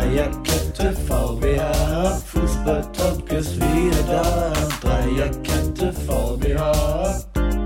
Dreierkette VBH, Fußball-Talk ist wieder da. Dreierkette VBH.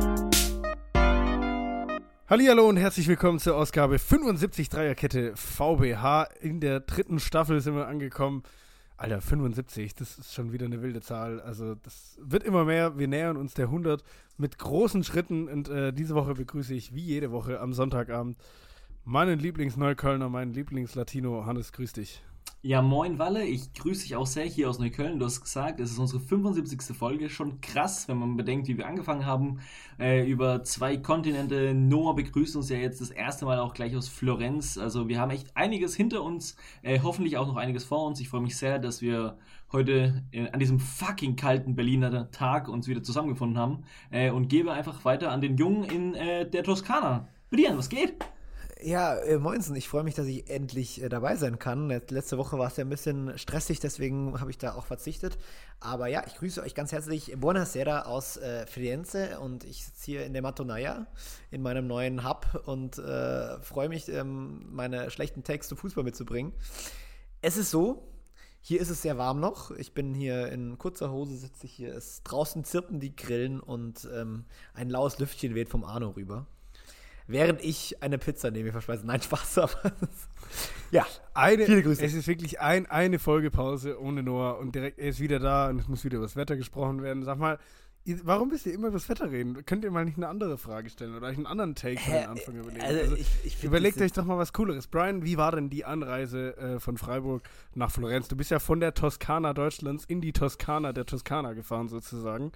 Hallihallo und herzlich willkommen zur Ausgabe 75 Dreierkette VBH. In der dritten Staffel sind wir angekommen. Alter, 75, das ist schon wieder eine wilde Zahl. Also das wird immer mehr. Wir nähern uns der 100 mit großen Schritten. Und diese Woche begrüße ich wie jede Woche am Sonntagabend meinen Lieblings-Neuköllner, meinen Lieblings-Latino. Hannes, grüß dich. Ja, moin Walle, ich grüße dich auch sehr hier aus Neukölln. Du hast gesagt, es ist unsere 75. Folge. Schon krass, wenn man bedenkt, wie wir angefangen haben. Über 2 Kontinente. Noah begrüßt uns ja jetzt das erste Mal auch gleich aus Florenz. Also wir haben echt einiges hinter uns, hoffentlich auch noch einiges vor uns. Ich freue mich sehr, dass wir heute an diesem fucking kalten Berliner Tag uns wieder zusammengefunden haben. Und gebe einfach weiter an den Jungen in der Toskana. Brian, was geht? Ja, moinsen, ich freue mich, dass ich endlich dabei sein kann. Letzte Woche war es ja ein bisschen stressig, deswegen habe ich da auch verzichtet. Aber ja, ich grüße euch ganz herzlich. Buonasera aus Firenze und ich sitze hier in der Matonaya in meinem neuen Hub und freue mich, meine schlechten Takes zum Fußball mitzubringen. Es ist so, hier ist es sehr warm noch. Ich bin hier in kurzer Hose, sitze ich hier. Draußen zirpen die Grillen und ein laues Lüftchen weht vom Arno rüber. Während ich eine Pizza nehme, verspeisen. Nein, Spaß, aber ja, viele Grüße. Es ist wirklich eine Folgepause ohne Noah und direkt, er ist wieder da und es muss wieder über das Wetter gesprochen werden. Sag mal, warum müsst ihr immer über das Wetter reden? Könnt ihr mal nicht eine andere Frage stellen oder euch einen anderen Take für den Anfang überlegen? Also ich überlegt euch doch mal was Cooleres. Brian, wie war denn die Anreise von Freiburg nach Florenz? Du bist ja von der Toskana Deutschlands in die Toskana der Toskana gefahren sozusagen.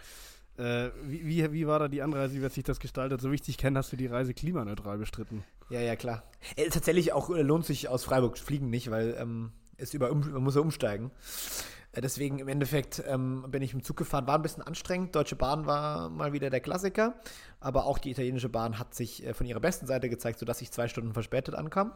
Wie war da die Anreise, wie wird sich das gestaltet? So wie ich dich kenne, hast du die Reise klimaneutral bestritten. Ja, klar. Tatsächlich auch lohnt sich aus Freiburg fliegen nicht, weil man muss ja umsteigen. Deswegen im Endeffekt bin ich im Zug gefahren, war ein bisschen anstrengend. Deutsche Bahn war mal wieder der Klassiker, aber auch die italienische Bahn hat sich von ihrer besten Seite gezeigt, sodass ich 2 Stunden verspätet ankam.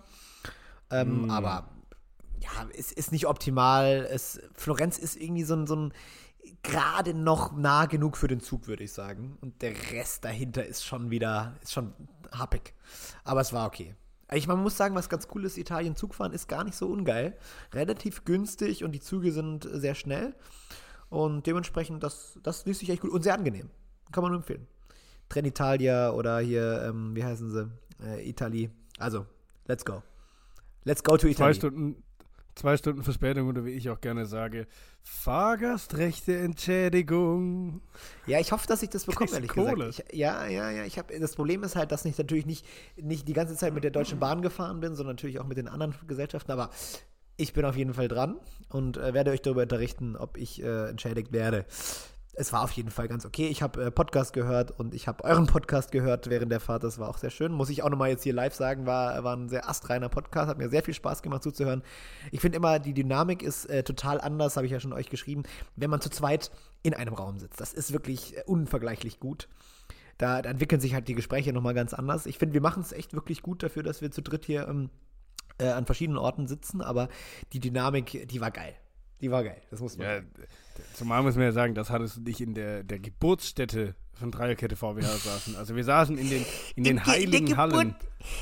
Aber ja, es ist nicht optimal. Florenz ist irgendwie so ein gerade noch nah genug für den Zug, würde ich sagen. Und der Rest dahinter ist schon happig. Aber es war okay. Man muss sagen, was ganz cool ist, Italien Zugfahren ist gar nicht so ungeil. Relativ günstig und die Züge sind sehr schnell. Und dementsprechend, das liest sich echt gut und sehr angenehm. Kann man nur empfehlen. Trenitalia oder hier, wie heißen sie? Italy. Also, let's go. Let's go to Italy. 2 Stunden Verspätung oder wie ich auch gerne sage, Fahrgastrechte Entschädigung. Ja, ich hoffe, dass ich das bekomme, ehrlich Kohle. gesagt. Das Problem ist halt, dass ich natürlich nicht die ganze Zeit mit der Deutschen Bahn gefahren bin, sondern natürlich auch mit den anderen Gesellschaften, aber ich bin auf jeden Fall dran und werde euch darüber unterrichten, ob ich entschädigt werde. Es war auf jeden Fall ganz okay. Ich habe Podcast gehört und ich habe euren Podcast gehört während der Fahrt. Das war auch sehr schön. Muss ich auch nochmal jetzt hier live sagen, war ein sehr astreiner Podcast. Hat mir sehr viel Spaß gemacht zuzuhören. Ich finde immer, die Dynamik ist total anders, habe ich ja schon euch geschrieben, wenn man zu zweit in einem Raum sitzt. Das ist wirklich unvergleichlich gut. Da entwickeln sich halt die Gespräche nochmal ganz anders. Ich finde, wir machen es echt wirklich gut dafür, dass wir zu dritt hier an verschiedenen Orten sitzen. Aber die Dynamik, die war geil. Das muss man sagen. Zumal muss man ja sagen, dass Hannes und ich in der Geburtsstätte von Dreierkette VBH saßen. Also wir saßen in den heiligen Hallen.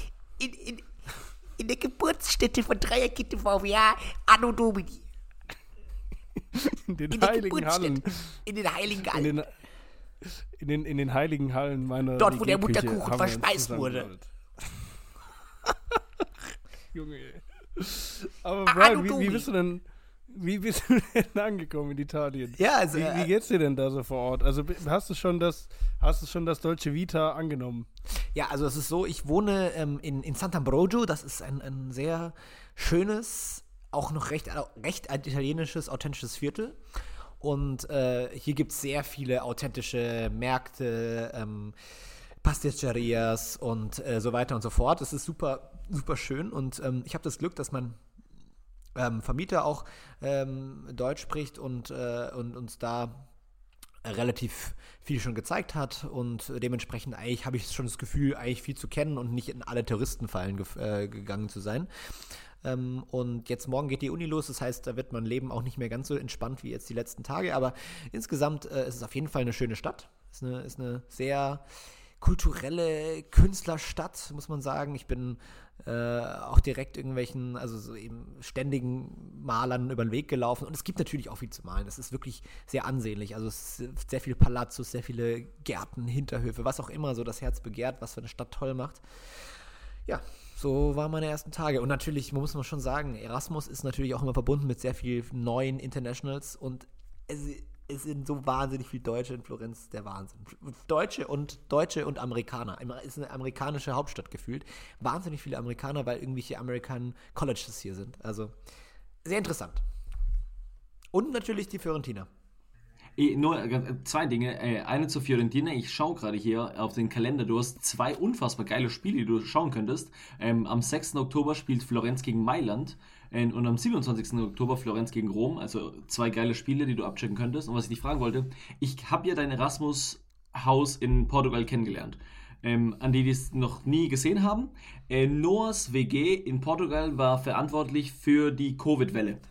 In der Geburtsstätte von Dreierkette VBH, Anno Domini. In den heiligen Hallen. In den heiligen Hallen. In den heiligen Hallen meiner dort, wo der Mutterkuchen verspeist wurde. Junge. Aber Brian, wie bist du denn... Wie bist du denn angekommen in Italien? Ja, also, wie geht's dir denn da so vor Ort? Also hast du schon das Dolce Vita angenommen? Ja, also es ist so, ich wohne in Sant'Ambrogio, das ist ein sehr schönes, auch noch recht italienisches, authentisches Viertel. Und hier gibt es sehr viele authentische Märkte, Pasticcerias und so weiter und so fort. Es ist super, super schön und ich habe das Glück, dass mein Vermieter auch Deutsch spricht und uns da relativ viel schon gezeigt hat und dementsprechend eigentlich habe ich schon das Gefühl, eigentlich viel zu kennen und nicht in alle Touristenfallen gegangen zu sein. Und jetzt morgen geht die Uni los, das heißt, da wird mein Leben auch nicht mehr ganz so entspannt wie jetzt die letzten Tage, aber insgesamt ist es auf jeden Fall eine schöne Stadt. Ist eine sehr kulturelle Künstlerstadt, muss man sagen. Ich bin auch direkt irgendwelchen, also so eben ständigen Malern über den Weg gelaufen. Und es gibt natürlich auch viel zu malen. Es ist wirklich sehr ansehnlich. Also es sind sehr viele Palazzos, sehr viele Gärten, Hinterhöfe, was auch immer so das Herz begehrt, was für eine Stadt toll macht. Ja, so waren meine ersten Tage. Und natürlich muss man schon sagen, Erasmus ist natürlich auch immer verbunden mit sehr vielen neuen Internationals. Und es sind so wahnsinnig viele Deutsche in Florenz, der Wahnsinn. Deutsche und Amerikaner. Es ist eine amerikanische Hauptstadt gefühlt. Wahnsinnig viele Amerikaner, weil irgendwelche American Colleges hier sind. Also sehr interessant. Und natürlich die Fiorentina. Nur zwei Dinge. Eine zur Fiorentina. Ich schaue gerade hier auf den Kalender. Du hast 2 unfassbar geile Spiele, die du schauen könntest. Am 6. Oktober spielt Florenz gegen Mailand. Und am 27. Oktober Florenz gegen Rom. Also 2 geile Spiele, die du abchecken könntest. Und was ich dich fragen wollte, ich habe ja dein Erasmus-Haus in Portugal kennengelernt. An die es noch nie gesehen haben. Noahs WG in Portugal war verantwortlich für die Covid-Welle.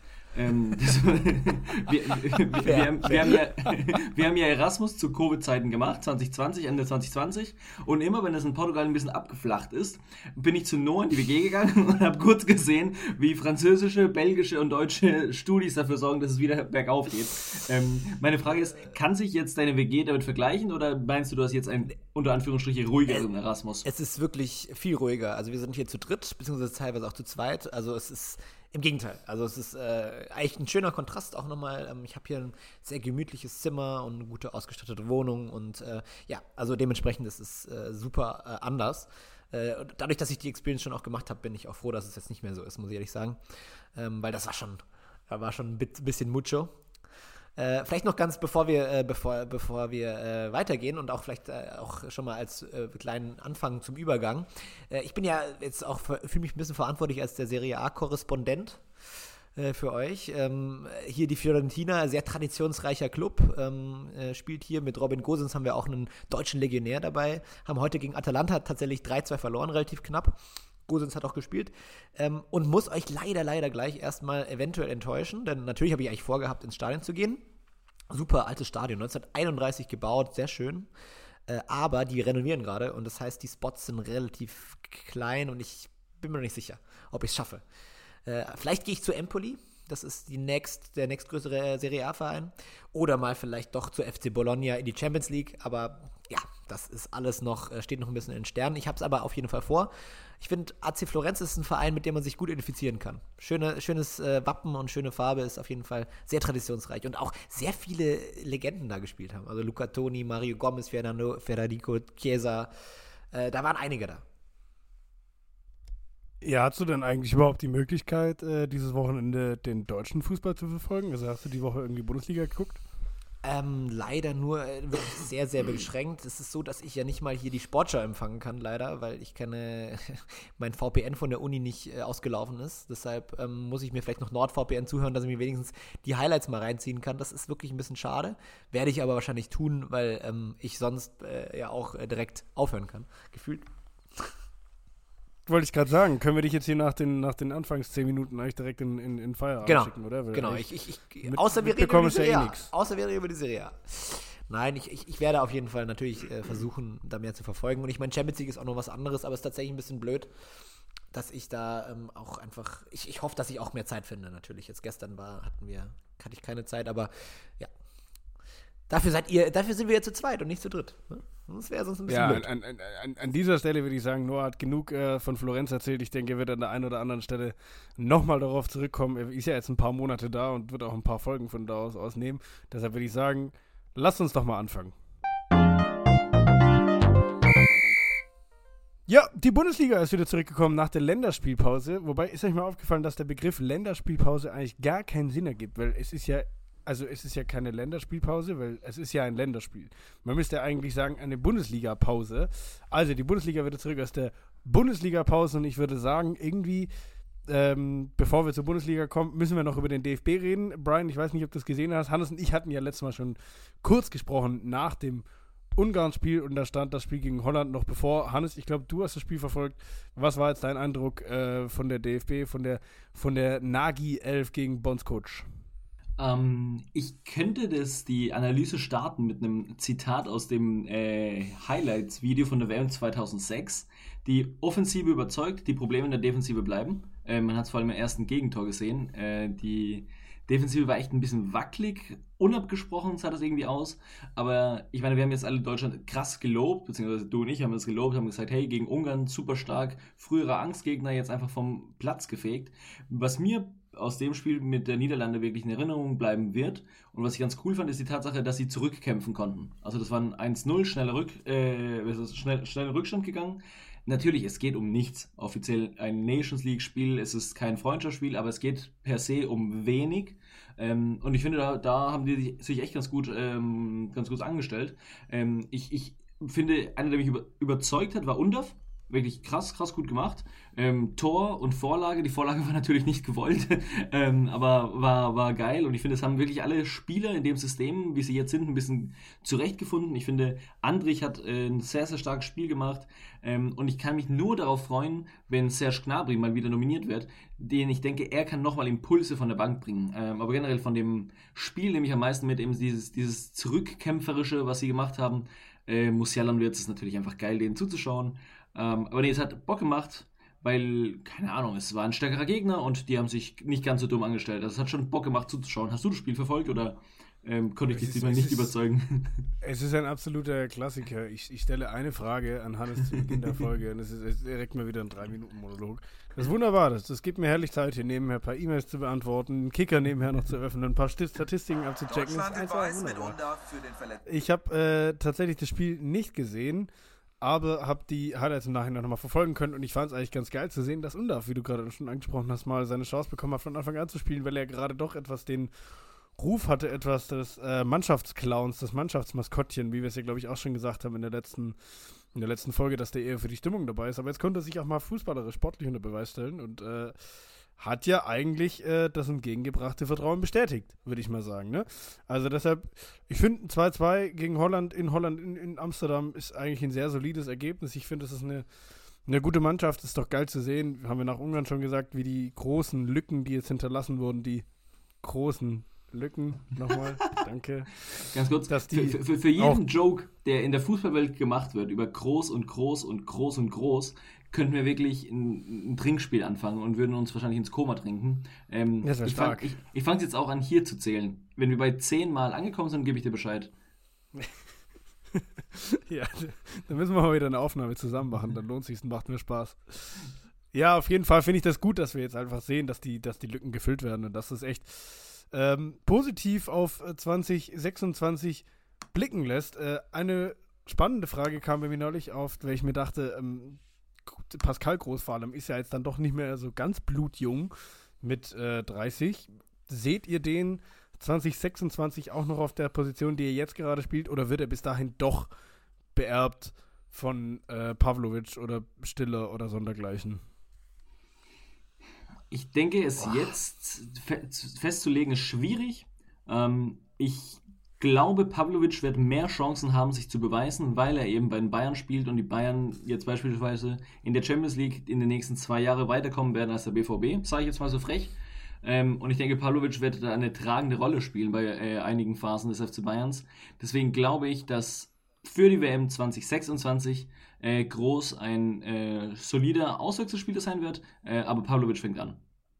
Wir haben ja Erasmus zu Covid-Zeiten gemacht, 2020, Ende 2020. Und immer, wenn es in Portugal ein bisschen abgeflacht ist, bin ich zu Noah in die WG gegangen und habe kurz gesehen, wie französische, belgische und deutsche Studis dafür sorgen, dass es wieder bergauf geht. Meine Frage ist, kann sich jetzt deine WG damit vergleichen oder meinst du hast jetzt einen, unter Anführungsstrichen, ruhigeren Erasmus? Es ist wirklich viel ruhiger. Also wir sind hier zu dritt, beziehungsweise teilweise auch zu zweit. Also es ist im Gegenteil. Also es ist eigentlich ein schöner Kontrast auch nochmal. Ich habe hier ein sehr gemütliches Zimmer und eine gute ausgestattete Wohnung und also dementsprechend ist es super anders. Dadurch, dass ich die Experience schon auch gemacht habe, bin ich auch froh, dass es jetzt nicht mehr so ist, muss ich ehrlich sagen. Weil das war schon ein bisschen mucho. Vielleicht noch ganz, bevor wir weitergehen und auch vielleicht auch schon mal als kleinen Anfang zum Übergang. Ich bin ja jetzt auch, fühle mich ein bisschen verantwortlich als der Serie A-Korrespondent für euch. Hier die Fiorentina, sehr traditionsreicher Club, spielt hier mit Robin Gosens, haben wir auch einen deutschen Legionär dabei, haben heute gegen Atalanta tatsächlich 3-2 verloren, relativ knapp. Gosens hat auch gespielt und muss euch leider gleich erstmal eventuell enttäuschen, denn natürlich habe ich eigentlich vorgehabt, ins Stadion zu gehen. Super altes Stadion, 1931 gebaut, sehr schön, aber die renovieren gerade und das heißt, die Spots sind relativ klein und ich bin mir noch nicht sicher, ob ich es schaffe. Vielleicht gehe ich zu Empoli, das ist der nächstgrößere Serie A-Verein, oder mal vielleicht doch zu FC Bologna in die Champions League, aber ja, das ist alles steht noch ein bisschen in den Sternen. Ich habe es aber auf jeden Fall vor. Ich finde, AC Florenz ist ein Verein, mit dem man sich gut identifizieren kann. Schönes Wappen und schöne Farbe, ist auf jeden Fall sehr traditionsreich und auch sehr viele Legenden da gespielt haben. Also Luca Toni, Mario Gomez, Federico Chiesa, da waren einige da. Ja, hast du denn eigentlich überhaupt die Möglichkeit, dieses Wochenende den deutschen Fußball zu verfolgen? Also hast du die Woche irgendwie Bundesliga geguckt? Leider nur wirklich sehr, sehr beschränkt. Es ist so, dass ich ja nicht mal hier die Sportschau empfangen kann, leider, weil mein VPN von der Uni nicht ausgelaufen ist. Deshalb muss ich mir vielleicht noch NordVPN zuhören, dass ich mir wenigstens die Highlights mal reinziehen kann. Das ist wirklich ein bisschen schade. Werde ich aber wahrscheinlich tun, weil ich sonst ja auch direkt aufhören kann, gefühlt. Wollte ich gerade sagen, können wir dich jetzt hier nach den Anfangs 10 Minuten eigentlich direkt in Feierabend schicken, oder? Genau, außer wir reden über die Serie A. Nein, ich werde auf jeden Fall natürlich versuchen, da mehr zu verfolgen. Und ich meine, Champions League ist auch noch was anderes, aber es ist tatsächlich ein bisschen blöd, dass ich da auch einfach, ich hoffe, dass ich auch mehr Zeit finde, natürlich. Jetzt gestern hatte ich keine Zeit, aber ja. Dafür sind wir ja zu zweit und nicht zu dritt. Ne? Das wäre sonst ein bisschen blöd. An dieser Stelle würde ich sagen, Noah hat genug von Florenz erzählt. Ich denke, er wird an der einen oder anderen Stelle nochmal darauf zurückkommen. Er ist ja jetzt ein paar Monate da und wird auch ein paar Folgen von da aus nehmen. Deshalb würde ich sagen, lasst uns doch mal anfangen. Ja, die Bundesliga ist wieder zurückgekommen nach der Länderspielpause. Wobei ist euch mal aufgefallen, dass der Begriff Länderspielpause eigentlich gar keinen Sinn ergibt, weil es ist ja keine Länderspielpause, weil es ist ja ein Länderspiel. Man müsste eigentlich sagen, eine Bundesliga-Pause. Also die Bundesliga wird zurück aus der Bundesliga-Pause und ich würde sagen, irgendwie, bevor wir zur Bundesliga kommen, müssen wir noch über den DFB reden. Brian, ich weiß nicht, ob du es gesehen hast. Hannes und ich hatten ja letztes Mal schon kurz gesprochen nach dem Ungarn-Spiel und da stand das Spiel gegen Holland noch bevor. Hannes, ich glaube, du hast das Spiel verfolgt. Was war jetzt dein Eindruck von der DFB, von der Nagy 11 gegen Bonds Coach? Ich könnte die Analyse starten mit einem Zitat aus dem Highlights-Video von der WM 2006. Die Offensive überzeugt, die Probleme in der Defensive bleiben. Man hat es vor allem im ersten Gegentor gesehen. Die Defensive war echt ein bisschen wackelig, unabgesprochen sah das irgendwie aus. Aber ich meine, wir haben jetzt alle Deutschland krass gelobt, beziehungsweise du und ich haben das gelobt, haben gesagt, hey, gegen Ungarn super stark, früherer Angstgegner jetzt einfach vom Platz gefegt. Was mir aus dem Spiel mit der Niederlande wirklich in Erinnerung bleiben wird. Und was ich ganz cool fand, ist die Tatsache, dass sie zurückkämpfen konnten. Also das war ein 1-0, schnell Rückstand gegangen. Natürlich, es geht um nichts. Offiziell ein Nations League-Spiel, es ist kein Freundschaftsspiel, aber es geht per se um wenig. Und ich finde, da haben die sich echt ganz gut angestellt. Ich finde, einer, der mich überzeugt hat, war Undav. Wirklich krass gut gemacht. Tor und Vorlage. Die Vorlage war natürlich nicht gewollt, aber war geil. Und ich finde, es haben wirklich alle Spieler in dem System, wie sie jetzt sind, ein bisschen zurechtgefunden. Ich finde, Andrich hat ein sehr starkes Spiel gemacht. Und ich kann mich nur darauf freuen, wenn Serge Gnabry mal wieder nominiert wird, den ich denke, er kann nochmal Impulse von der Bank bringen. Aber generell von dem Spiel nehme ich am meisten mit, eben dieses Zurückkämpferische, was sie gemacht haben. Musiala und Wirtz ist natürlich einfach geil, denen zuzuschauen. Aber nee, es hat Bock gemacht, weil, keine Ahnung, es war ein stärkerer Gegner und die haben sich nicht ganz so dumm angestellt. Also es hat schon Bock gemacht zuzuschauen. Hast du das Spiel verfolgt oder konnte ich dich diesmal nicht überzeugen? Es ist ein absoluter Klassiker. Ich stelle eine Frage an Hannes zu Beginn der Folge und es ist direkt mal wieder ein 3-Minuten-Monolog. Das ist wunderbar. Das gibt mir herrlich Zeit, hier nebenher ein paar E-Mails zu beantworten, einen Kicker nebenher noch zu öffnen, ein paar Statistiken abzuchecken. Ich habe tatsächlich das Spiel nicht gesehen, aber habe die Highlights im Nachhinein nochmal verfolgen können und ich fand es eigentlich ganz geil zu sehen, dass Undav, wie du gerade schon angesprochen hast, mal seine Chance bekommen hat, von Anfang an zu spielen, weil er gerade doch etwas den Ruf hatte, etwas des Mannschaftsclowns, das Mannschaftsmaskottchen, wie wir es ja, glaube ich, auch schon gesagt haben in der letzten Folge, dass der eher für die Stimmung dabei ist. Aber jetzt konnte er sich auch mal fußballerisch, sportlich unter Beweis stellen und hat ja eigentlich das entgegengebrachte Vertrauen bestätigt, würde ich mal sagen. Ne? Also deshalb, ich finde ein 2-2 gegen Holland in Amsterdam ist eigentlich ein sehr solides Ergebnis. Ich finde, das ist eine gute Mannschaft, ist doch geil zu sehen. Haben wir nach Ungarn schon gesagt, wie die großen Lücken, die jetzt hinterlassen wurden, die großen Lücken, nochmal, danke. Ganz kurz, dass die für jeden Joke, der in der Fußballwelt gemacht wird, über groß und groß und groß und groß, könnten wir wirklich ein Trinkspiel anfangen und würden uns wahrscheinlich ins Koma trinken. Das wäre stark. Ich fange jetzt auch an, hier zu zählen. Wenn wir bei 10 Mal angekommen sind, gebe ich dir Bescheid. Ja, dann müssen wir mal wieder eine Aufnahme zusammen machen, dann lohnt es sich, macht mir Spaß. Ja, auf jeden Fall finde ich das gut, dass wir jetzt einfach sehen, dass die Lücken gefüllt werden und dass es echt positiv auf 2026 blicken lässt. Eine spannende Frage kam bei mir neulich auf, weil ich mir dachte, Pascal Groß vor allem ist ja jetzt dann doch nicht mehr so ganz blutjung mit 30. Seht ihr den 2026 auch noch auf der Position, die er jetzt gerade spielt, oder wird er bis dahin doch beerbt von Pavlovic oder Stiller oder sondergleichen? Ich denke, es jetzt festzulegen ist schwierig. Ich glaube, Pavlovic wird mehr Chancen haben, sich zu beweisen, weil er eben bei den Bayern spielt und die Bayern jetzt beispielsweise in der Champions League in den nächsten 2 Jahren weiterkommen werden als der BVB, sage ich jetzt mal so frech. Und ich denke, Pavlovic wird da eine tragende Rolle spielen bei einigen Phasen des FC Bayerns. Deswegen glaube ich, dass für die WM 2026 Groß ein solider Auswechselspieler sein wird, aber Pavlovic fängt an.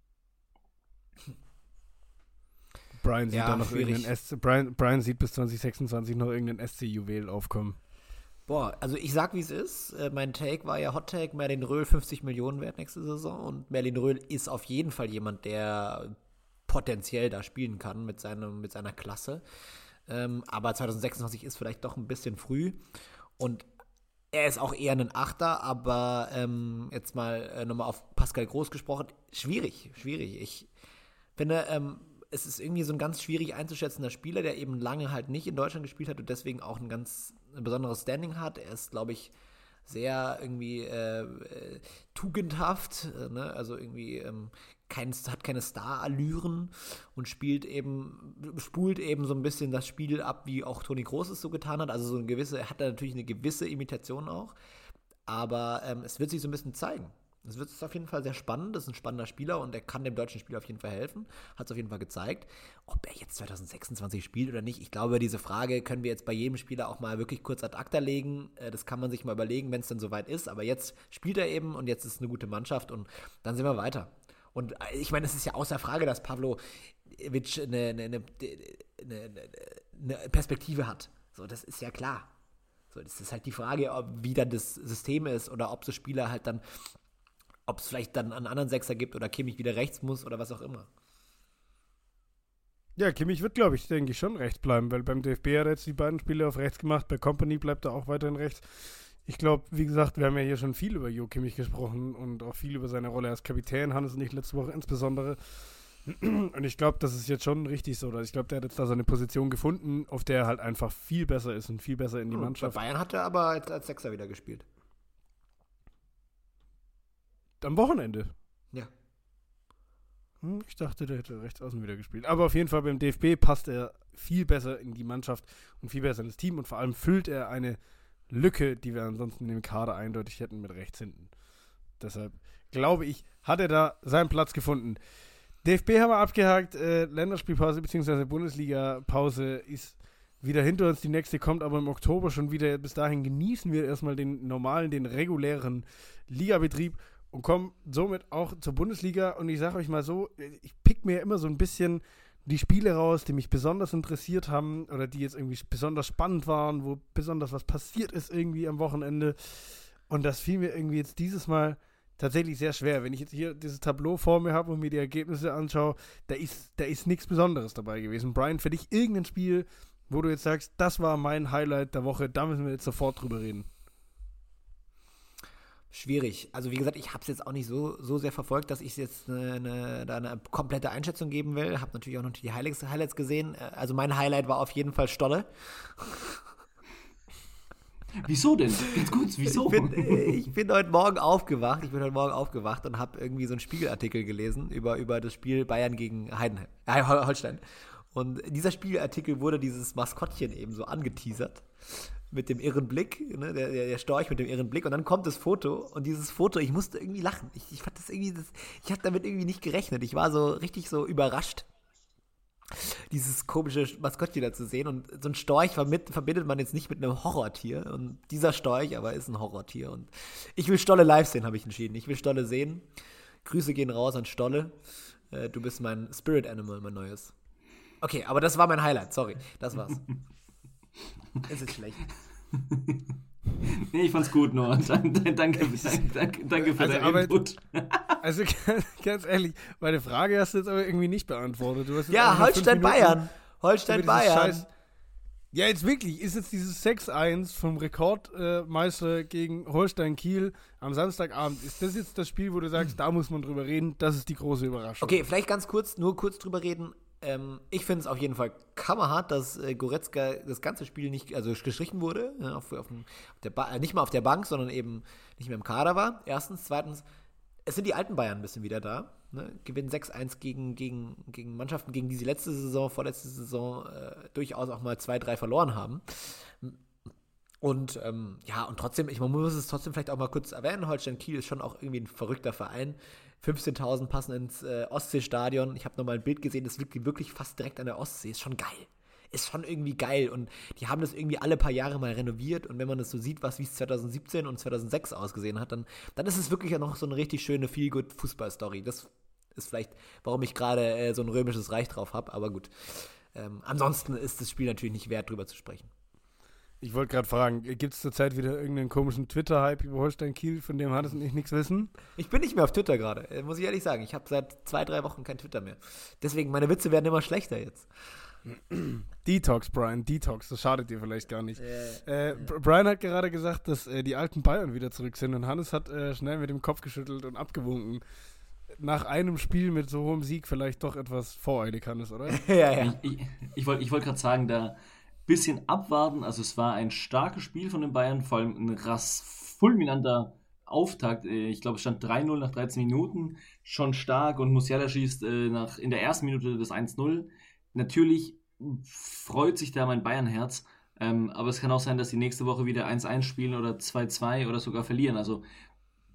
Brian sieht bis 2026 noch irgendein SC-Juwel aufkommen. Boah, also ich sag, wie es ist. Mein Take war ja Hot Take, Merlin Röhl 50 Millionen wert nächste Saison. Und Merlin Röhl ist auf jeden Fall jemand, der potenziell da spielen kann mit seiner Klasse. Aber 2026 ist vielleicht doch ein bisschen früh. Und er ist auch eher ein Achter, aber jetzt mal nochmal auf Pascal Groß gesprochen. Schwierig. Ich finde, es ist irgendwie so ein ganz schwierig einzuschätzender Spieler, der eben lange halt nicht in Deutschland gespielt hat und deswegen auch ein ganz besonderes Standing hat. Er ist, glaube ich, sehr irgendwie tugendhaft, ne? Also irgendwie hat keine Star-Allüren und spult eben so ein bisschen das Spiel ab, wie auch Toni Kroos es so getan hat. Also er hat da natürlich eine gewisse Imitation auch, aber es wird sich so ein bisschen zeigen. Es wird auf jeden Fall sehr spannend. Das ist ein spannender Spieler und er kann dem deutschen Spieler auf jeden Fall helfen. Hat es auf jeden Fall gezeigt. Ob er jetzt 2026 spielt oder nicht, ich glaube, diese Frage können wir jetzt bei jedem Spieler auch mal wirklich kurz ad acta legen. Das kann man sich mal überlegen, wenn es dann soweit ist. Aber jetzt spielt er eben und jetzt ist es eine gute Mannschaft und dann sind wir weiter. Und ich meine, es ist ja außer Frage, dass Pavlovic eine Perspektive hat. So, das ist ja klar. So, das ist halt die Frage, wie dann das System ist oder ob so Spieler halt dann, ob es vielleicht dann einen anderen Sechser gibt oder Kimmich wieder rechts muss oder was auch immer. Ja, Kimmich wird, glaube ich, denke ich, schon rechts bleiben, weil beim DFB hat er jetzt die beiden Spiele auf rechts gemacht, bei Kompany bleibt er auch weiterhin rechts. Ich glaube, wie gesagt, wir haben ja hier schon viel über Jo Kimmich gesprochen und auch viel über seine Rolle als Kapitän, Hannes und ich letzte Woche insbesondere. Und ich glaube, das ist jetzt schon richtig so. Ich glaube, der hat jetzt da seine Position gefunden, auf der er halt einfach viel besser ist und viel besser in die Mannschaft. Bei Bayern hat er aber als Sechser wieder gespielt. Am Wochenende? Ja. Ich dachte, der hätte rechts außen wieder gespielt. Aber auf jeden Fall beim DFB passt er viel besser in die Mannschaft und viel besser in das Team. Und vor allem füllt er eine Lücke, die wir ansonsten in dem Kader eindeutig hätten mit rechts hinten. Deshalb glaube ich, hat er da seinen Platz gefunden. DFB haben wir abgehakt, Länderspielpause bzw. Bundesliga-Pause ist wieder hinter uns, die nächste kommt aber im Oktober schon wieder. Bis dahin genießen wir erstmal den normalen, den regulären Ligabetrieb und kommen somit auch zur Bundesliga. Und ich sage euch mal so, ich pick mir immer so ein bisschen die Spiele raus, die mich besonders interessiert haben oder die jetzt irgendwie besonders spannend waren, wo besonders was passiert ist irgendwie am Wochenende. Und das fiel mir irgendwie jetzt dieses Mal tatsächlich sehr schwer. Wenn ich jetzt hier dieses Tableau vor mir habe und mir die Ergebnisse anschaue, da ist nichts Besonderes dabei gewesen. Brian, für dich irgendein Spiel, wo du jetzt sagst, das war mein Highlight der Woche, da müssen wir jetzt sofort drüber reden. Schwierig. Also wie gesagt, ich habe es jetzt auch nicht so sehr verfolgt, dass ich jetzt eine komplette Einschätzung geben will. Habe natürlich auch noch die Highlights gesehen. Also mein Highlight war auf jeden Fall Stolle. Wieso denn? Ganz kurz, wieso? Ich bin heute Morgen aufgewacht und habe irgendwie so einen Spiegelartikel gelesen über das Spiel Bayern gegen Holstein. Und dieser Spiegelartikel wurde dieses Maskottchen eben so angeteasert mit dem irren Blick, ne, der Storch mit dem irren Blick. Und dann kommt das Foto und dieses Foto, ich musste irgendwie lachen. Ich fand das irgendwie, ich habe damit irgendwie nicht gerechnet. Ich war so richtig so überrascht, dieses komische Maskottchen da zu sehen. Und so ein Storch verbindet man jetzt nicht mit einem Horrortier. Und dieser Storch aber ist ein Horrortier. Und ich will Stolle live sehen, habe ich entschieden. Ich will Stolle sehen. Grüße gehen raus an Stolle. Du bist mein Spirit Animal, mein neues. Okay, aber das war mein Highlight. Sorry, das war's. Es ist schlecht. Nee, ich fand's gut, Noah. Danke für deinen Input. Also ganz ehrlich, meine Frage hast du jetzt aber irgendwie nicht beantwortet. Du hast ja, Holstein-Bayern. Ja, jetzt wirklich, ist jetzt dieses 6-1 vom Rekordmeister gegen Holstein-Kiel am Samstagabend, ist das jetzt das Spiel, wo du sagst, da muss man drüber reden, das ist die große Überraschung? Okay, vielleicht ganz kurz drüber reden. Ich finde es auf jeden Fall kammerhart, dass Goretzka das ganze Spiel nicht, also gestrichen wurde, nicht mal auf der Bank, sondern eben nicht mehr im Kader war. Erstens. Zweitens, es sind die alten Bayern ein bisschen wieder da. Ne? Gewinnen 6-1 gegen Mannschaften, gegen die sie vorletzte Saison durchaus auch mal 2-3 verloren haben. Und und trotzdem, man muss es trotzdem vielleicht auch mal kurz erwähnen, Holstein Kiel ist schon auch irgendwie ein verrückter Verein. 15.000 passen ins Ostseestadion. Ich habe nochmal ein Bild gesehen, das liegt wirklich fast direkt an der Ostsee. Ist schon geil. Ist schon irgendwie geil. Und die haben das irgendwie alle paar Jahre mal renoviert. Und wenn man das so sieht, wie es 2017 und 2006 ausgesehen hat, dann ist es wirklich ja noch so eine richtig schöne Feel-Good-Fußball-Story. Das ist vielleicht, warum ich gerade so ein römisches Reich drauf habe. Aber gut. Ansonsten ist das Spiel natürlich nicht wert, drüber zu sprechen. Ich wollte gerade fragen, gibt es zurzeit wieder irgendeinen komischen Twitter-Hype über Holstein-Kiel, von dem Hannes und ich nichts wissen? Ich bin nicht mehr auf Twitter gerade, muss ich ehrlich sagen. Ich habe seit 2-3 Wochen kein Twitter mehr. Deswegen, meine Witze werden immer schlechter jetzt. Detox, Brian, Detox, das schadet dir vielleicht gar nicht. Brian hat gerade gesagt, dass die alten Bayern wieder zurück sind und Hannes hat schnell mit dem Kopf geschüttelt und abgewunken. Nach einem Spiel mit so hohem Sieg vielleicht doch etwas voreilig, Hannes, oder? Ja. Ich wollte gerade sagen, da bisschen abwarten. Also es war ein starkes Spiel von den Bayern, vor allem ein fulminanter Auftakt. Ich glaube, es stand 3-0 nach 13 Minuten. Schon stark und Musiala schießt in der ersten Minute das 1-0. Natürlich freut sich da mein Bayern-Herz, aber es kann auch sein, dass die nächste Woche wieder 1-1 spielen oder 2-2 oder sogar verlieren. Also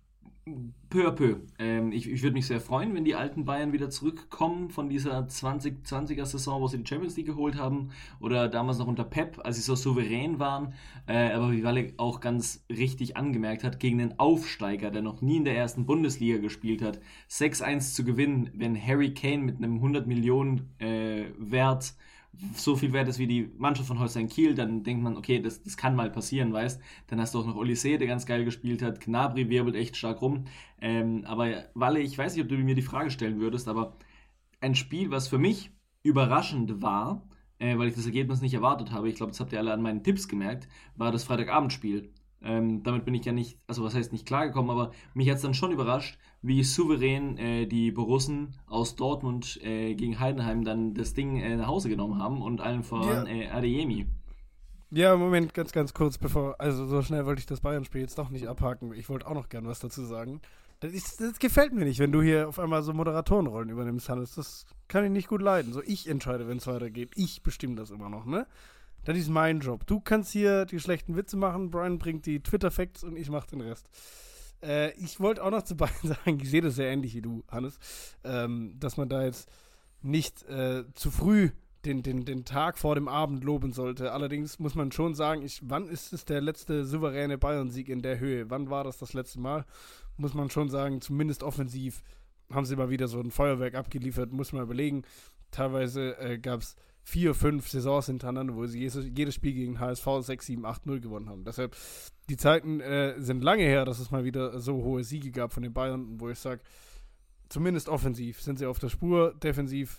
Peu à peu. Ich würde mich sehr freuen, wenn die alten Bayern wieder zurückkommen von dieser 2020er-Saison, wo sie die Champions League geholt haben, oder damals noch unter Pep, als sie so souverän waren. Aber wie Walle auch ganz richtig angemerkt hat, gegen den Aufsteiger, der noch nie in der ersten Bundesliga gespielt hat, 6-1 zu gewinnen, wenn Harry Kane mit einem 100 Millionen Wert so viel wert ist wie die Mannschaft von Holstein Kiel, dann denkt man, okay, das kann mal passieren, weißt. Dann hast du auch noch Olise, der ganz geil gespielt hat. Gnabry wirbelt echt stark rum. Aber Walle, ich weiß nicht, ob du mir die Frage stellen würdest, aber ein Spiel, was für mich überraschend war, weil ich das Ergebnis nicht erwartet habe, ich glaube, das habt ihr alle an meinen Tipps gemerkt, war das Freitagabendspiel. Damit bin ich ja nicht, also was heißt nicht klargekommen, aber mich hat es dann schon überrascht, wie souverän die Borussen aus Dortmund gegen Heidenheim dann das Ding nach Hause genommen haben und allen voran Adeyemi. Ja, Moment, ganz kurz, also so schnell wollte ich das Bayern-Spiel jetzt doch nicht abhaken. Ich wollte auch noch gern was dazu sagen. Das gefällt mir nicht, wenn du hier auf einmal so Moderatorenrollen übernimmst, Hannes. Das kann ich nicht gut leiden. So, ich entscheide, wenn es weitergeht. Ich bestimme das immer noch, ne? Das ist mein Job. Du kannst hier die schlechten Witze machen, Brian bringt die Twitter-Facts und ich mache den Rest. Ich wollte auch noch zu Bayern sagen, ich sehe das sehr ähnlich wie du, Hannes, dass man da jetzt nicht zu früh den Tag vor dem Abend loben sollte. Allerdings muss man schon sagen, wann ist es der letzte souveräne Bayern-Sieg in der Höhe? Wann war das letzte Mal? Muss man schon sagen, zumindest offensiv haben sie mal wieder so ein Feuerwerk abgeliefert, muss man überlegen. Teilweise gab es 4, 5 Saisons hintereinander, wo sie jedes Spiel gegen HSV 6, 7, 8-0 gewonnen haben. Deshalb, die Zeiten sind lange her, dass es mal wieder so hohe Siege gab von den Bayern, wo ich sage, zumindest offensiv sind sie auf der Spur, defensiv,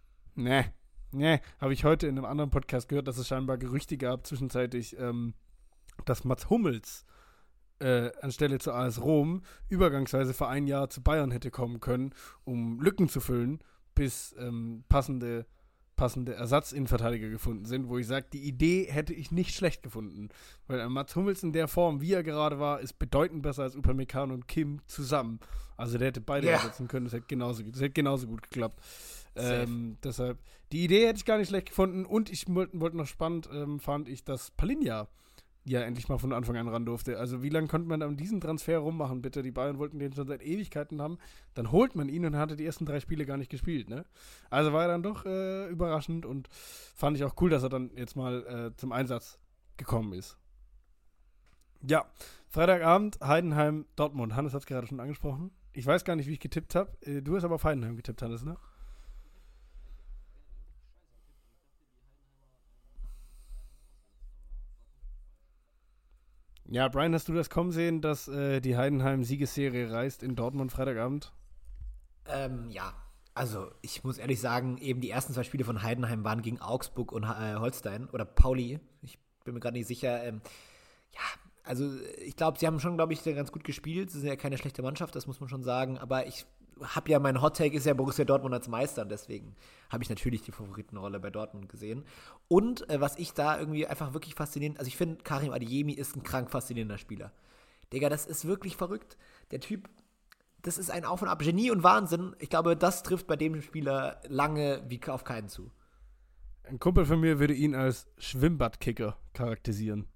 habe ich heute in einem anderen Podcast gehört, dass es scheinbar Gerüchte gab, zwischenzeitlich, dass Mats Hummels anstelle zu AS Rom übergangsweise für ein Jahr zu Bayern hätte kommen können, um Lücken zu füllen, bis passende Ersatzinnenverteidiger gefunden sind, wo ich sage, die Idee hätte ich nicht schlecht gefunden. Weil Mats Hummels in der Form, wie er gerade war, ist bedeutend besser als Upamecano und Kim zusammen. Also der hätte beide ersetzen können, das hätte genauso gut geklappt. Deshalb, die Idee hätte ich gar nicht schlecht gefunden und ich wollte noch spannend, fand ich, dass Palinja ja endlich mal von Anfang an ran durfte. Also wie lange konnte man an diesem Transfer rummachen, bitte? Die Bayern wollten den schon seit Ewigkeiten haben. Dann holt man ihn und hatte die ersten 3 Spiele gar nicht gespielt, ne? Also war er dann doch überraschend und fand ich auch cool, dass er dann jetzt mal zum Einsatz gekommen ist. Ja, Freitagabend, Heidenheim, Dortmund. Hannes hat es gerade schon angesprochen. Ich weiß gar nicht, wie ich getippt habe. Du hast aber auf Heidenheim getippt, Hannes, ne? Ja, Brian, hast du das kommen sehen, dass die Heidenheim-Siegesserie reißt in Dortmund Freitagabend? Ja, also ich muss ehrlich sagen, eben die ersten 2 Spiele von Heidenheim waren gegen Augsburg und Holstein oder Pauli. Ich bin mir gerade nicht sicher. Ja, also ich glaube, sie haben schon, ganz gut gespielt. Sie sind ja keine schlechte Mannschaft, das muss man schon sagen. Aber ich habe ja, mein Hot-Take ist ja Borussia Dortmund als Meister. Und deswegen habe ich natürlich die Favoritenrolle bei Dortmund gesehen. Und was ich da irgendwie einfach wirklich faszinierend, also ich finde, Karim Adeyemi ist ein krank faszinierender Spieler. Digga, das ist wirklich verrückt. Der Typ, das ist ein Auf und Ab, Genie und Wahnsinn. Ich glaube, das trifft bei dem Spieler lange wie auf keinen zu. Ein Kumpel von mir würde ihn als Schwimmbadkicker charakterisieren.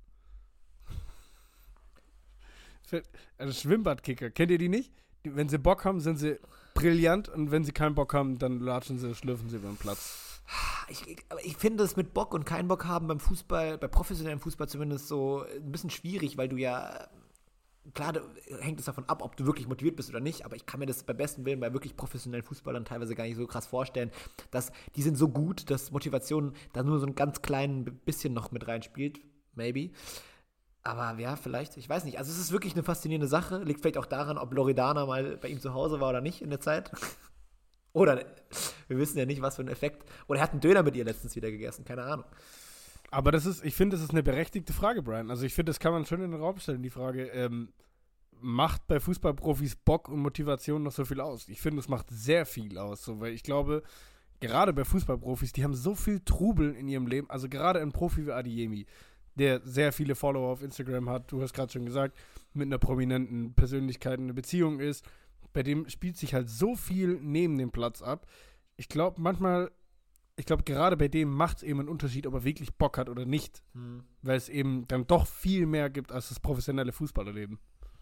Also Schwimmbadkicker, kennt ihr die nicht? Wenn sie Bock haben, sind sie brillant und wenn sie keinen Bock haben, dann schlürfen sie über den Platz. Ich finde es mit Bock und keinen Bock haben beim Fußball, bei professionellem Fußball zumindest so ein bisschen schwierig, weil du ja, klar, hängt es davon ab, ob du wirklich motiviert bist oder nicht, aber ich kann mir das beim besten Willen bei wirklich professionellen Fußballern teilweise gar nicht so krass vorstellen, dass die sind so gut, dass Motivation da nur so ein ganz klein bisschen noch mit reinspielt, maybe. Aber ja, vielleicht, ich weiß nicht. Also es ist wirklich eine faszinierende Sache. Liegt vielleicht auch daran, ob Loredana mal bei ihm zu Hause war oder nicht in der Zeit. Oder wir wissen ja nicht, was für ein Effekt. Oder er hat einen Döner mit ihr letztens wieder gegessen, keine Ahnung. Aber ich finde, das ist eine berechtigte Frage, Brian. Also ich finde, das kann man schon in den Raum stellen, die Frage, macht bei Fußballprofis Bock und Motivation noch so viel aus? Ich finde, es macht sehr viel aus, so, weil ich glaube, gerade bei Fußballprofis, die haben so viel Trubel in ihrem Leben, also gerade ein Profi wie Adeyemi, der sehr viele Follower auf Instagram hat, du hast gerade schon gesagt, mit einer prominenten Persönlichkeit eine Beziehung ist, bei dem spielt sich halt so viel neben dem Platz ab. Ich glaube gerade bei dem macht es eben einen Unterschied, ob er wirklich Bock hat oder nicht, weil es eben dann doch viel mehr gibt als das professionelle Fußballerleben.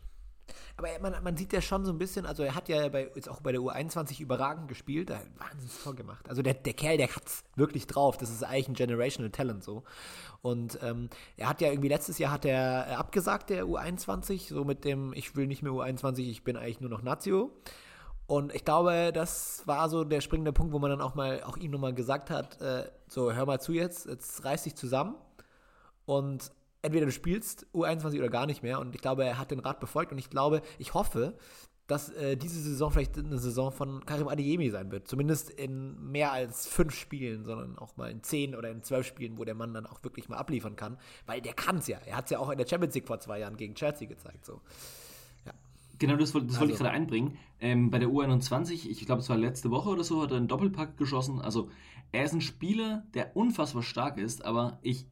Aber man sieht ja schon so ein bisschen, also er hat ja jetzt auch bei der U21 überragend gespielt, da hat wahnsinnig Tor gemacht. Also der Kerl, der hat's wirklich drauf, das ist eigentlich ein Generational Talent so. Und er hat ja irgendwie letztes Jahr hat er abgesagt, der U21, so mit dem, ich will nicht mehr U21, ich bin eigentlich nur noch Nazio. Und ich glaube, das war so der springende Punkt, wo man dann auch ihm nochmal gesagt hat, so hör mal zu jetzt reiß dich zusammen und entweder du spielst U21 oder gar nicht mehr. Und ich glaube, er hat den Rat befolgt und ich hoffe, dass diese Saison vielleicht eine Saison von Karim Adeyemi sein wird. Zumindest in mehr als 5 Spielen, sondern auch mal in 10 oder in 12 Spielen, wo der Mann dann auch wirklich mal abliefern kann. Weil der kann es ja. Er hat es ja auch in der Champions League vor 2 Jahren gegen Chelsea gezeigt. So. Ja. Genau, das wollte ich gerade einbringen. Bei der U21, ich glaube, es war letzte Woche oder so, hat er einen Doppelpack geschossen. Also er ist ein Spieler, der unfassbar stark ist, aber ich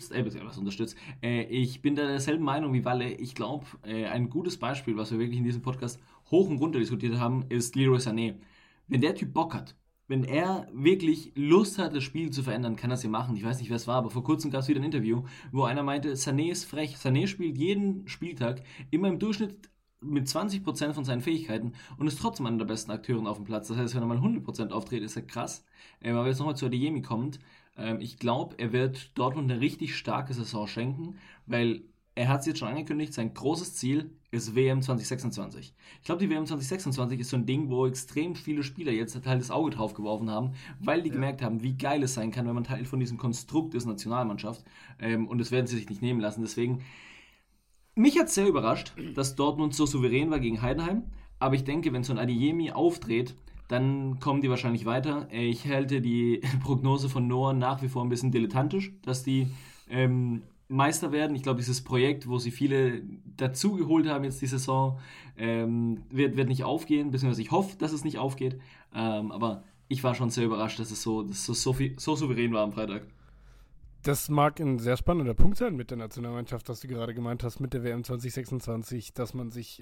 bin da derselben Meinung wie Walle. Ich glaube, ein gutes Beispiel, was wir wirklich in diesem Podcast hoch und runter diskutiert haben, ist Leroy Sané. Wenn der Typ Bock hat, wenn er wirklich Lust hat, das Spiel zu verändern, kann er es ja machen. Ich weiß nicht, wer es war, aber vor kurzem gab es wieder ein Interview, wo einer meinte, Sané ist frech. Sané spielt jeden Spieltag immer im Durchschnitt mit 20% von seinen Fähigkeiten und ist trotzdem einer der besten Akteure auf dem Platz. Das heißt, wenn er mal 100% auftritt, ist er krass. Aber wenn jetzt nochmal zu Adeyemi kommt, ich glaube, er wird Dortmund eine richtig starke Saison schenken, weil er hat es jetzt schon angekündigt, sein großes Ziel ist WM 2026. Ich glaube, die WM 2026 ist so ein Ding, wo extrem viele Spieler jetzt halt das Auge drauf geworfen haben, weil die gemerkt haben, wie geil es sein kann, wenn man Teil von diesem Konstrukt ist, Nationalmannschaft. Und das werden sie sich nicht nehmen lassen. Deswegen mich hat es sehr überrascht, dass Dortmund so souverän war gegen Heidenheim, aber ich denke, wenn so ein Adeyemi aufdreht, dann kommen die wahrscheinlich weiter. Ich halte die Prognose von Noah nach wie vor ein bisschen dilettantisch, dass die Meister werden. Ich glaube, dieses Projekt, wo sie viele dazugeholt haben jetzt die Saison, wird nicht aufgehen, beziehungsweise ich hoffe, dass es nicht aufgeht, aber ich war schon sehr überrascht, dass es so souverän war am Freitag. Das mag ein sehr spannender Punkt sein mit der Nationalmannschaft, was du gerade gemeint hast, mit der WM 2026, dass man sich,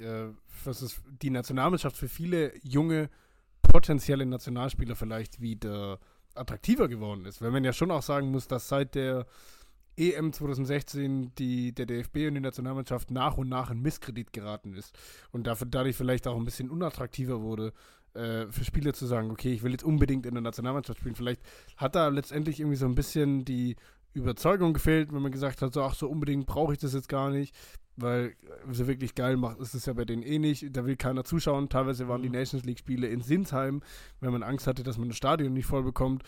die Nationalmannschaft für viele junge, potenzielle Nationalspieler vielleicht wieder attraktiver geworden ist. Weil man ja schon auch sagen muss, dass seit der EM 2016 der DFB und die Nationalmannschaft nach und nach in Misskredit geraten ist und dadurch vielleicht auch ein bisschen unattraktiver wurde, für Spieler zu sagen, okay, ich will jetzt unbedingt in der Nationalmannschaft spielen. Vielleicht hat da letztendlich irgendwie so ein bisschen die Überzeugung gefehlt, wenn man gesagt hat, so unbedingt brauche ich das jetzt gar nicht, weil so wirklich geil macht ist es ja bei denen eh nicht, da will keiner zuschauen. Teilweise waren die Nations League Spiele in Sinsheim, wenn man Angst hatte, dass man das Stadion nicht voll bekommt.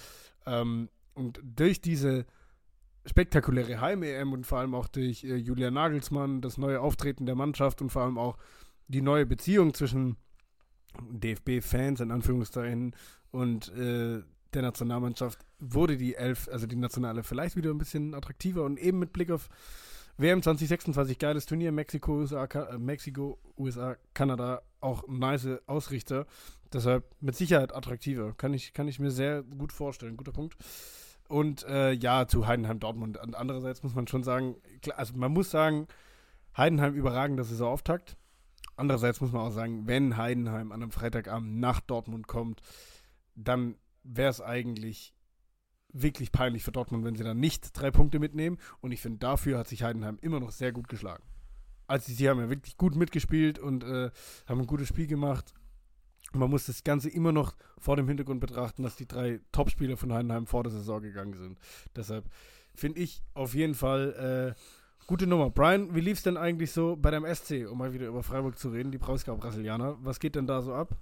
Und durch diese spektakuläre Heim-EM und vor allem auch durch Julian Nagelsmann, das neue Auftreten der Mannschaft und vor allem auch die neue Beziehung zwischen DFB-Fans in Anführungszeichen und der Nationalmannschaft wurde die Nationale vielleicht wieder ein bisschen attraktiver und eben mit Blick auf WM 2026, geiles Turnier, Mexiko, USA, Kanada, auch nice Ausrichter, deshalb mit Sicherheit attraktiver, kann ich mir sehr gut vorstellen, guter Punkt. Und zu Heidenheim, Dortmund. Und andererseits muss man schon sagen, also man muss sagen, Heidenheim überragender Saisonauftakt. Andererseits muss man auch sagen, wenn Heidenheim an einem Freitagabend nach Dortmund kommt, dann wäre es eigentlich wirklich peinlich für Dortmund, wenn sie dann nicht 3 Punkte mitnehmen. Und ich finde, dafür hat sich Heidenheim immer noch sehr gut geschlagen. Also sie haben ja wirklich gut mitgespielt und haben ein gutes Spiel gemacht. Man muss das Ganze immer noch vor dem Hintergrund betrachten, dass die 3 Topspieler von Heidenheim vor der Saison gegangen sind. Deshalb finde ich auf jeden Fall gute Nummer. Brian, wie lief es denn eigentlich so bei deinem SC, um mal wieder über Freiburg zu reden, die Breisgau-Brasilianer? Was geht denn da so ab?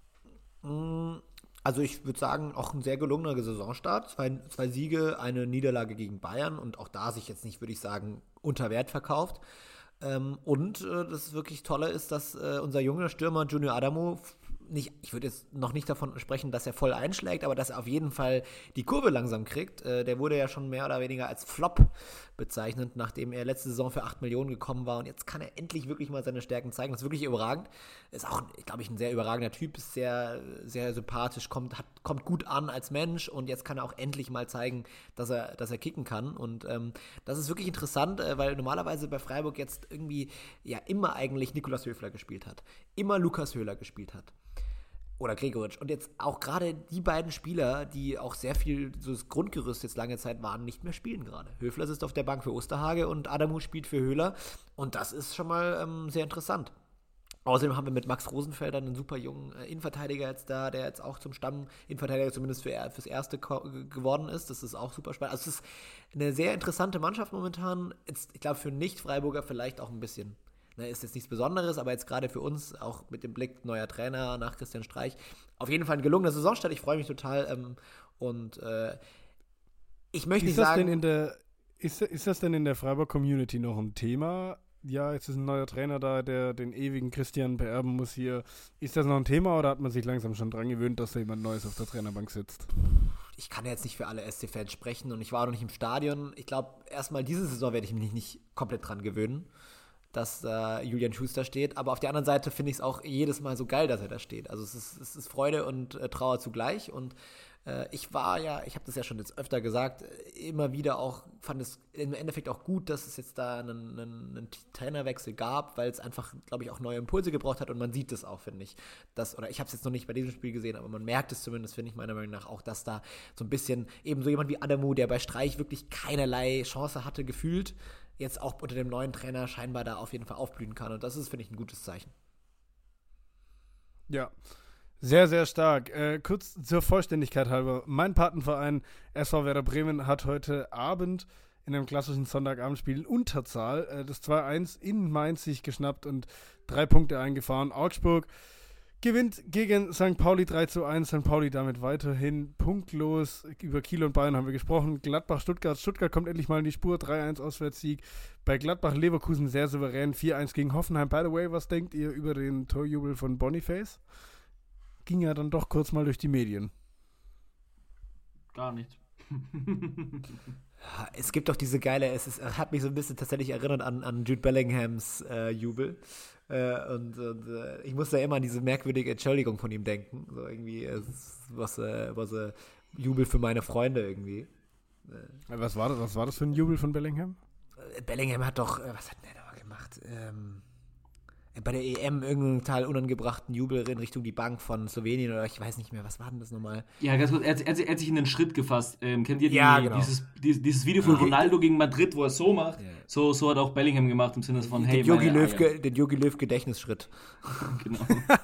Also ich würde sagen, auch ein sehr gelungener Saisonstart. 2 Siege, eine Niederlage gegen Bayern und auch da sich jetzt nicht, würde ich sagen, unter Wert verkauft. Und das wirklich Tolle ist, dass unser junger Stürmer Junior Adamo ich würde jetzt noch nicht davon sprechen, dass er voll einschlägt, aber dass er auf jeden Fall die Kurve langsam kriegt. Der wurde ja schon mehr oder weniger als Flop bezeichnet, nachdem er letzte Saison für 8 Millionen gekommen war. Und jetzt kann er endlich wirklich mal seine Stärken zeigen. Das ist wirklich überragend. Ist auch, glaube ich, ein sehr überragender Typ. Ist sehr, sehr sympathisch, kommt gut an als Mensch. Und jetzt kann er auch endlich mal zeigen, dass er kicken kann. Und das ist wirklich interessant, weil normalerweise bei Freiburg jetzt irgendwie ja immer eigentlich Nikolaus Höfler gespielt hat. Immer Lukas Höhler gespielt hat. Oder Gregoritsch. Und jetzt auch gerade die beiden Spieler, die auch sehr viel so das Grundgerüst jetzt lange Zeit waren, nicht mehr spielen gerade. Höfler sitzt auf der Bank für Osterhage und Adamu spielt für Höhler. Und das ist schon mal sehr interessant. Außerdem haben wir mit Max Rosenfelder einen super jungen Innenverteidiger jetzt da, der jetzt auch zum Stamm-Innenverteidiger zumindest fürs Erste geworden ist. Das ist auch super spannend. Also es ist eine sehr interessante Mannschaft momentan. Jetzt, ich glaube, für Nicht-Freiburger vielleicht auch ein bisschen. Ne, ist jetzt nichts Besonderes, aber jetzt gerade für uns, auch mit dem Blick neuer Trainer nach Christian Streich, auf jeden Fall ein gelungener Saisonstart. Ich freue mich total. Ich möchte nicht sagen... Ist das denn in der Freiburg-Community noch ein Thema? Ja, jetzt ist ein neuer Trainer da, der den ewigen Christian beerben muss hier. Ist das noch ein Thema oder hat man sich langsam schon dran gewöhnt, dass da jemand Neues auf der Trainerbank sitzt? Ich kann jetzt nicht für alle SC-Fans sprechen und ich war auch noch nicht im Stadion. Ich glaube, erstmal diese Saison werde ich mich nicht komplett dran gewöhnen, dass Julian Schuster steht. Aber auf der anderen Seite finde ich es auch jedes Mal so geil, dass er da steht. Also es ist Freude und Trauer zugleich. Und ich habe das ja schon jetzt öfter gesagt, immer wieder auch, fand es im Endeffekt auch gut, dass es jetzt da einen Trainerwechsel gab, weil es einfach, glaube ich, auch neue Impulse gebraucht hat und man sieht es auch, finde ich. Oder ich habe es jetzt noch nicht bei diesem Spiel gesehen, aber man merkt es zumindest, finde ich meiner Meinung nach auch, dass da so ein bisschen eben so jemand wie Adamu, der bei Streich wirklich keinerlei Chance hatte, gefühlt, jetzt auch unter dem neuen Trainer scheinbar da auf jeden Fall aufblühen kann und das ist, finde ich, ein gutes Zeichen. Ja. Sehr, sehr stark. Kurz zur Vollständigkeit halber. Mein Patenverein SV Werder Bremen hat heute Abend in einem klassischen Sonntagabendspiel in Unterzahl das 2-1 in Mainz sich geschnappt und 3 Punkte eingefahren. Augsburg gewinnt gegen St. Pauli 3-1. St. Pauli damit weiterhin punktlos. Über Kiel und Bayern haben wir gesprochen. Gladbach-Stuttgart. Stuttgart kommt endlich mal in die Spur. 3-1 Auswärtssieg. Bei Gladbach-Leverkusen sehr souverän. 4-1 gegen Hoffenheim. By the way, was denkt ihr über den Torjubel von Boniface? Ging ja dann doch kurz mal durch die Medien. Gar nicht. Es gibt doch diese geile, hat mich so ein bisschen tatsächlich erinnert an Jude Bellinghams Jubel. Ich muss da immer an diese merkwürdige Entschuldigung von ihm denken. So irgendwie, was Jubel für meine Freunde irgendwie. Was war das für ein Jubel von Bellingham? Bellingham hat doch, was hat der da gemacht? Bei der EM irgendeinen total unangebrachten Jubel in Richtung die Bank von Slowenien oder ich weiß nicht mehr, was war denn das nochmal? Ja, ganz kurz, er hat sich in den Schritt gefasst. Kennt ihr genau. dieses Video von Ronaldo gegen Madrid, wo er es so macht? Ja. So hat auch Bellingham gemacht im Sinne von, hey, den Jogi Löw Gedächtnisschritt. Genau.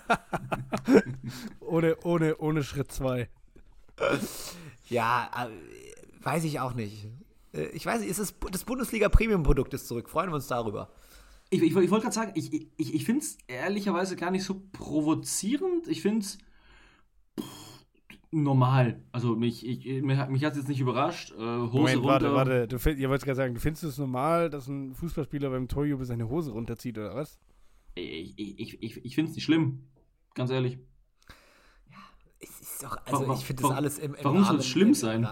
ohne Schritt 2. Ja, weiß ich auch nicht. Ich weiß nicht, das Bundesliga-Premium-Produkt ist zurück. Freuen wir uns darüber. Ich wollte gerade sagen, ich finde es ehrlicherweise gar nicht so provozierend. Ich finde es normal. Also mich hat es jetzt nicht überrascht. Hose runter. Warte. Ihr wollt gerade sagen, du findest es normal, dass ein Fußballspieler beim Torjubel seine Hose runterzieht, oder was? Ich finde es nicht schlimm. Ganz ehrlich. Ja, es ist doch, also ich finde das alles im Warum soll es schlimm sein?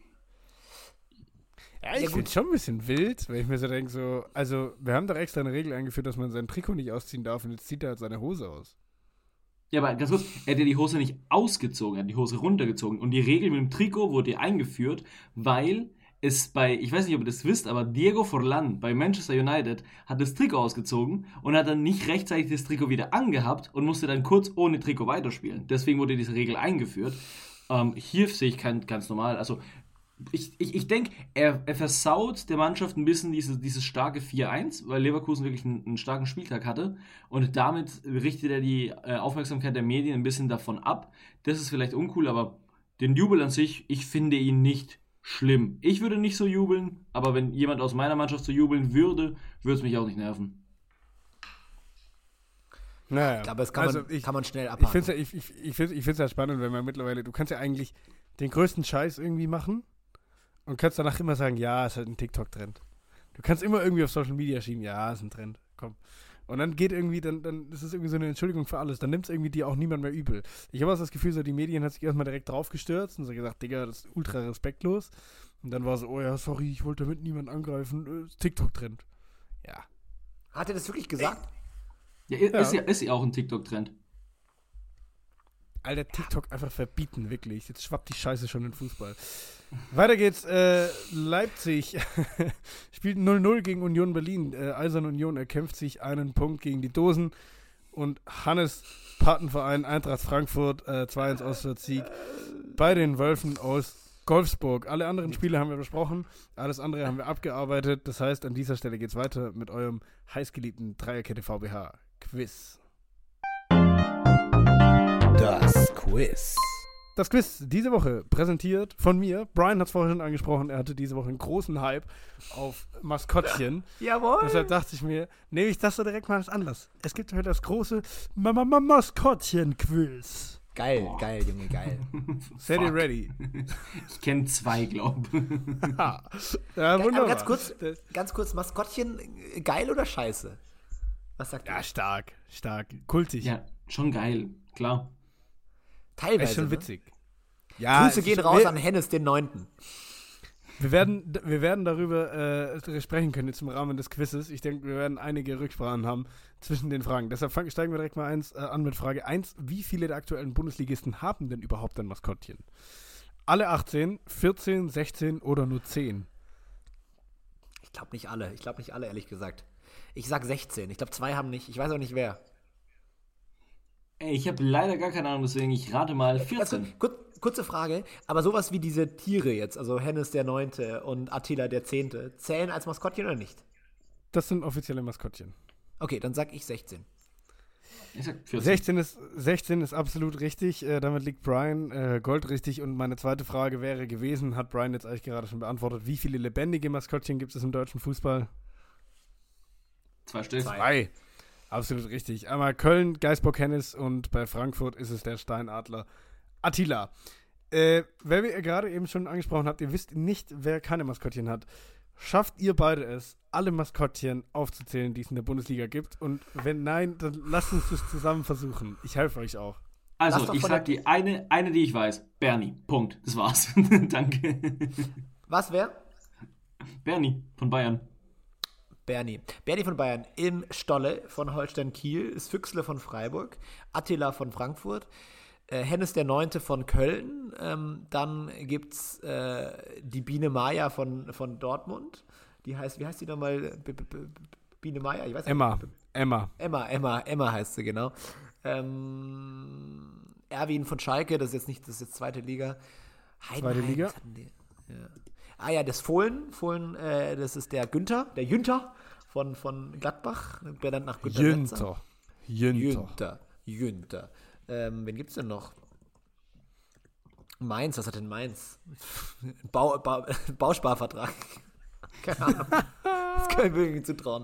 Ja, ich finde es schon ein bisschen wild, weil ich mir so denke, also wir haben doch extra eine Regel eingeführt, dass man sein Trikot nicht ausziehen darf und jetzt zieht er halt seine Hose aus. Ja, aber ganz kurz, er hat ja die Hose nicht ausgezogen, er hat die Hose runtergezogen und die Regel mit dem Trikot wurde eingeführt, weil es ich weiß nicht, ob ihr das wisst, aber Diego Forlán bei Manchester United hat das Trikot ausgezogen und hat dann nicht rechtzeitig das Trikot wieder angehabt und musste dann kurz ohne Trikot weiterspielen. Deswegen wurde diese Regel eingeführt. Hier sehe ich ganz normal, also ich denke, er versaut der Mannschaft ein bisschen dieses starke 4-1, weil Leverkusen wirklich einen starken Spieltag hatte und damit richtet er die Aufmerksamkeit der Medien ein bisschen davon ab. Das ist vielleicht uncool, aber den Jubel an sich, ich finde ihn nicht schlimm. Ich würde nicht so jubeln, aber wenn jemand aus meiner Mannschaft so jubeln würde es mich auch nicht nerven. Naja, ich glaube, das kann man schnell abhaken. Ich finde es ja spannend, wenn man mittlerweile, du kannst ja eigentlich den größten Scheiß irgendwie machen und kannst danach immer sagen, ja, ist halt ein TikTok-Trend. Du kannst immer irgendwie auf Social Media schieben, ja, ist ein Trend, komm. Und dann geht irgendwie, dann ist es irgendwie so eine Entschuldigung für alles. Dann nimmt es irgendwie dir auch niemand mehr übel. Ich habe auch das Gefühl, so die Medien hat sich erstmal direkt drauf gestürzt und so gesagt, Digga, das ist ultra respektlos. Und dann war so, oh ja, sorry, ich wollte damit niemand angreifen, TikTok-Trend. Ja. Hat er das wirklich gesagt? Ja, ist ja auch ein TikTok-Trend. Alter, TikTok einfach verbieten, wirklich. Jetzt schwappt die Scheiße schon in Fußball. Weiter geht's. Leipzig spielt 0-0 gegen Union Berlin. Eisern Union erkämpft sich einen Punkt gegen die Dosen. Und Hannes Patenverein Eintracht Frankfurt 2-1 Auswärtssieg bei den Wölfen aus Wolfsburg. Alle anderen Spiele haben wir besprochen. Alles andere haben wir abgearbeitet. Das heißt, an dieser Stelle geht's weiter mit eurem heißgeliebten Dreierkette VBH Quiz. Das Quiz. Das Quiz diese Woche präsentiert von mir. Brian hat es vorher schon angesprochen, er hatte diese Woche einen großen Hype auf Maskottchen. Jawohl. Deshalb dachte ich mir, nehme ich das so direkt mal als Anlass. Es gibt heute das große Maskottchen-Quiz. Geil, Junge, geil. Seid ihr ready? Ich kenne 2, glaube ich. Ja, wunderbar. Aber ganz kurz, Maskottchen, geil oder scheiße? Was sagt Ja, ihr? stark, kultig. Ja, schon geil, klar. Teilweise, Ist schon ne? witzig. Ja, Grüße gehen raus an Hennes den 9. Wir werden darüber sprechen können jetzt im Rahmen des Quizzes. Ich denke, wir werden einige Rücksprachen haben zwischen den Fragen. Deshalb steigen wir direkt mal an mit Frage 1. Wie viele der aktuellen Bundesligisten haben denn überhaupt ein Maskottchen? Alle 18, 14, 16 oder nur 10? Ich glaube nicht alle, ehrlich gesagt. Ich sag 16. Ich glaube, 2 haben nicht. Ich weiß auch nicht, wer. Ey, ich habe leider gar keine Ahnung, deswegen ich rate mal 14. Kurze Frage, aber sowas wie diese Tiere jetzt, also Hennes der 9. und Attila der 10., zählen als Maskottchen oder nicht? Das sind offizielle Maskottchen. Okay, dann sag ich 16. Ich sag 14. 16 ist absolut richtig. Damit liegt Brian goldrichtig. Und meine zweite Frage wäre gewesen, hat Brian jetzt eigentlich gerade schon beantwortet, wie viele lebendige Maskottchen gibt es im deutschen Fußball? 2 Stück. 2. Absolut richtig. Einmal Köln, Geisbock Hennes und bei Frankfurt ist es der Steinadler Attila. Wer wir gerade eben schon angesprochen habt, ihr wisst nicht, wer keine Maskottchen hat. Schafft ihr beide es, alle Maskottchen aufzuzählen, die es in der Bundesliga gibt? Und wenn nein, dann lasst uns das zusammen versuchen. Ich helfe euch auch. Also, ich sag die eine, die ich weiß. Bernie. Punkt. Das war's. Danke. Was, wer? Bernie von Bayern. Bernie von Bayern. Im Stolle von Holstein Kiel ist Füchsle von Freiburg, Attila von Frankfurt, Hennes der 9. von Köln, dann gibt's die Biene Maya von Dortmund. Wie heißt die nochmal? Biene Maya? Ich weiß nicht. Emma Emma heißt sie, genau. Erwin von Schalke, das ist jetzt zweite Liga. Zweite Liga? Ja. Ah ja, das Fohlen, das ist der Jünter von Gladbach, benannt nach Günter Netzer. Jünter. Wen gibt's denn noch? Mainz, was hat denn Mainz? Bausparvertrag. Keine Ahnung. Das können wir irgendwie zutrauen.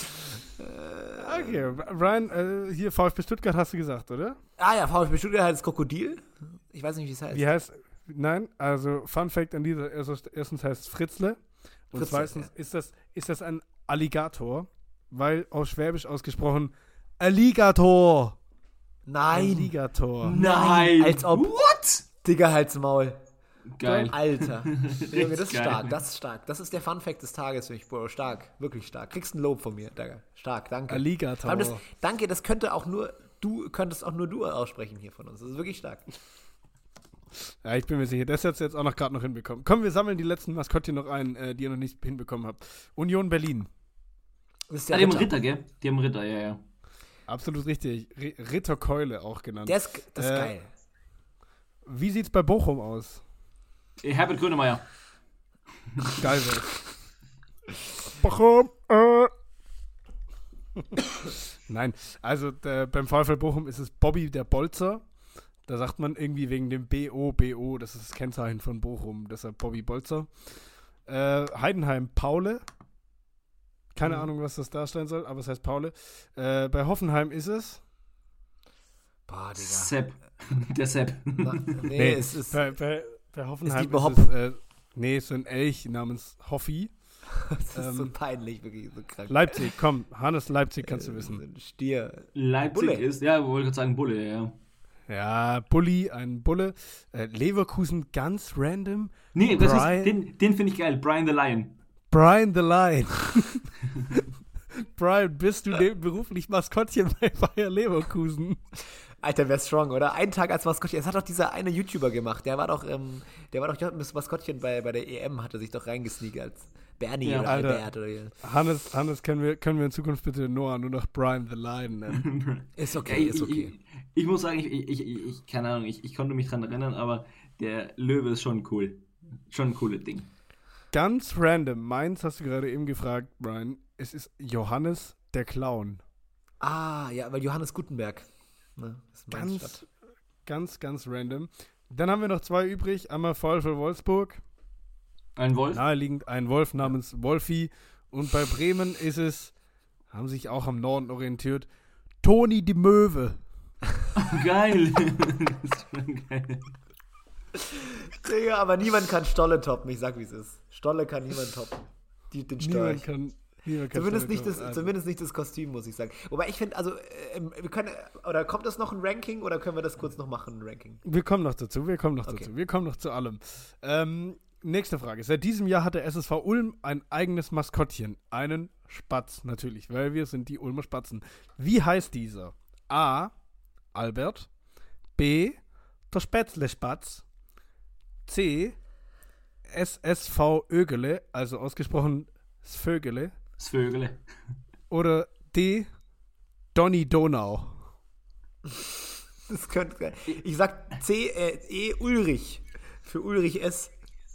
Okay, Brian, hier VfB Stuttgart hast du gesagt, oder? Ah ja, VfB Stuttgart heißt Krokodil. Ich weiß nicht, wie es heißt. Wie heißt? Nein, also Fun Fact an dieser, erstens heißt es Fritzle und zweitens ist das ein Alligator, weil auf Schwäbisch ausgesprochen Alligator. Nein. Alligator. Nein. Als ob. What? Digga, halt's Maul. Geil. Alter. Junge, das ist geil. stark, das ist stark. Das ist der Fun Fact des Tages für mich, Bro. Stark, wirklich stark. Kriegst ein Lob von mir, Digga. Stark, danke. Alligator. Danke, das könnte auch nur du aussprechen hier von uns. Das ist wirklich stark. Ja, ich bin mir sicher, das hat jetzt auch gerade noch hinbekommen. Komm, wir sammeln die letzten Maskottchen noch ein, die ihr noch nicht hinbekommen habt. Union Berlin. Das ist Die haben Ritter, gell? Die haben Ritter, ja. Absolut richtig. Ritterkeule auch genannt. Das ist geil. Wie sieht's bei Bochum aus? Herbert Grönemeyer. Geil wär's. Bochum. Nein, also beim VfL Bochum ist es Bobby der Bolzer. Da sagt man irgendwie wegen dem BO, das ist das Kennzeichen von Bochum, deshalb Bobby Bolzer. Heidenheim Paule. Keine Ahnung, was das darstellen soll, aber es heißt Paule. Bei Hoffenheim ist es Boah, Digga. Sepp. Der Sepp. Nee, es ist. bei Hoffenheim ist so ein Elch namens Hoffi. Das ist so peinlich, wirklich so krank. Leipzig, komm, Hannes Leipzig kannst du wissen. Ein Stier. Leipzig Bulle. ist, ja, wollte gerade sagen Bulle, ja. Ja, Bulli, ein Bulle. Leverkusen ganz random. Nee, den finde ich geil. Brian the Lion. Brian the Lion. Brian, bist du beruflich Maskottchen bei Bayer Leverkusen? Alter, wär strong, oder? Einen Tag als Maskottchen. Das hat doch dieser eine YouTuber gemacht. Der war doch das Maskottchen bei der EM, hatte sich doch reingesneakt als Bernie Ja, oder Alter. Albert oder. Hannes, können wir in Zukunft bitte Noah nur noch Brian the Lion nennen? Ist okay, ist okay. Ich muss sagen, ich keine Ahnung, ich konnte mich dran erinnern, aber der Löwe ist schon cool. Schon ein cooles Ding. Ganz random. Meins hast du gerade eben gefragt, Brian. Es ist Johannes der Clown. Ah, ja, weil Johannes Gutenberg. Ne, ist Mainz Stadt. Ganz, ganz random. Dann haben wir noch 2 übrig. Einmal VfL Wolfsburg. Ein Wolf? Naheliegend ein Wolf namens Wolfi. Und bei Bremen ist es, haben sich auch am Norden orientiert, Toni die Möwe. Oh, geil. Das ist schon geil. Digga, aber niemand kann Stolle toppen, ich sag wie es ist. Stolle kann niemand toppen. Den Storch. Niemand kann Zumindest nicht das Kostüm, muss ich sagen. Wobei ich finde, also, wir können, oder kommt das noch ein Ranking oder können wir das kurz noch machen, ein Ranking? Wir kommen noch dazu. Wir kommen noch zu allem. Nächste Frage. Seit diesem Jahr hat der SSV Ulm ein eigenes Maskottchen. Einen Spatz, natürlich, weil wir sind die Ulmer Spatzen. Wie heißt dieser? A. Albert. B. Der Spätzle-Spatz. C. SSV Ögele, also ausgesprochen Svögele. Svögele. Oder D. Donny Donau. Das könnte. Ich sag C. E. Ulrich. Für Ulrich S.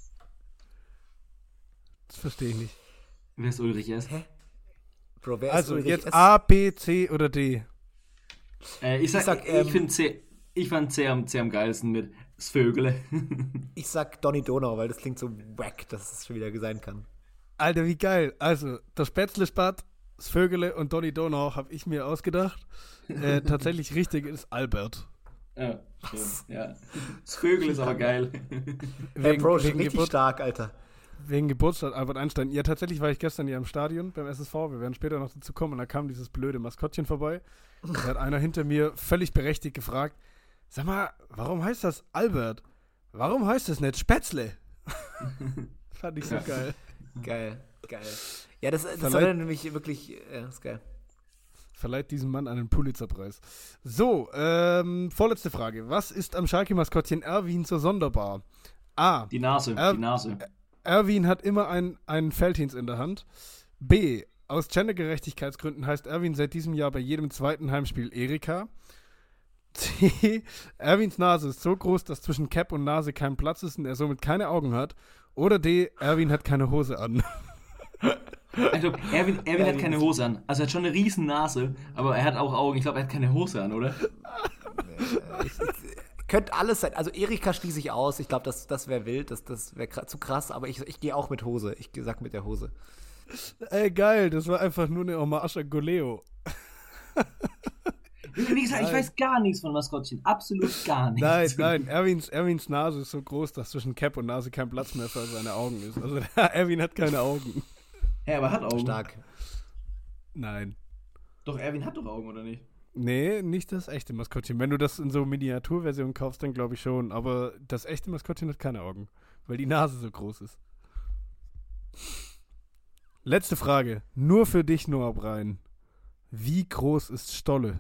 Das verstehe ich nicht. Wer ist Ulrich S? Hä? Bro, wer ist Also Ulrich jetzt S? A, B, C oder D? Ich finde C. Ich fand C am geilsten mit Svögele. Ich sag Donny Donau, weil das klingt so wack, dass es schon wieder sein kann. Alter, wie geil. Also, der Spätzle-Spatz, das Vögele und Donny Donau habe ich mir ausgedacht. Tatsächlich richtig ist Albert. Ja, schön. Ja. Svögele ist aber geil. Hey, Bro, schon wegen richtig stark, Alter. Wegen Geburtstag Albert Einstein. Ja, tatsächlich war ich gestern hier im Stadion beim SSV. Wir werden später noch dazu kommen. Und da kam dieses blöde Maskottchen vorbei. Da hat einer hinter mir völlig berechtigt gefragt, sag mal, warum heißt das Albert? Warum heißt das nicht Spätzle? Fand ich so geil. Geil. Ja, das soll nämlich wirklich, ist geil. Verleiht diesem Mann einen Pulitzerpreis. So, vorletzte Frage. Was ist am Schalke-Maskottchen Erwin so sonderbar? A. Die Nase. Erwin hat immer einen Feldhins in der Hand. B. Aus Gendergerechtigkeitsgründen heißt Erwin seit diesem Jahr bei jedem zweiten Heimspiel Erika. C. Erwins Nase ist so groß, dass zwischen Cap und Nase kein Platz ist und er somit keine Augen hat. Oder D. Erwin hat keine Hose an. Also, Erwin hat keine Hose an. Also er hat schon eine riesen Nase, aber er hat auch Augen. Ich glaube, er hat keine Hose an, oder? Könnte alles sein. Also Erika schließe ich aus. Ich glaube, das wäre wild. Das wäre zu krass. Aber ich gehe auch mit Hose. Ich sag mit der Hose. Ey, geil. Das war einfach nur eine Hommage an Goleo. Wie gesagt, ich weiß gar nichts von Maskottchen. Absolut gar nichts. Nein. Erwins Nase ist so groß, dass zwischen Cap und Nase kein Platz mehr für seine Augen ist. Also Erwin hat keine Augen. Ja, aber er hat Augen. Stark. Nein. Doch, Erwin hat doch Augen, oder nicht? Nee, nicht das echte Maskottchen. Wenn du das in so Miniaturversion kaufst, dann glaube ich schon. Aber das echte Maskottchen hat keine Augen, weil die Nase so groß ist. Letzte Frage. Nur für dich, Noah Brein. Wie groß ist Stolle?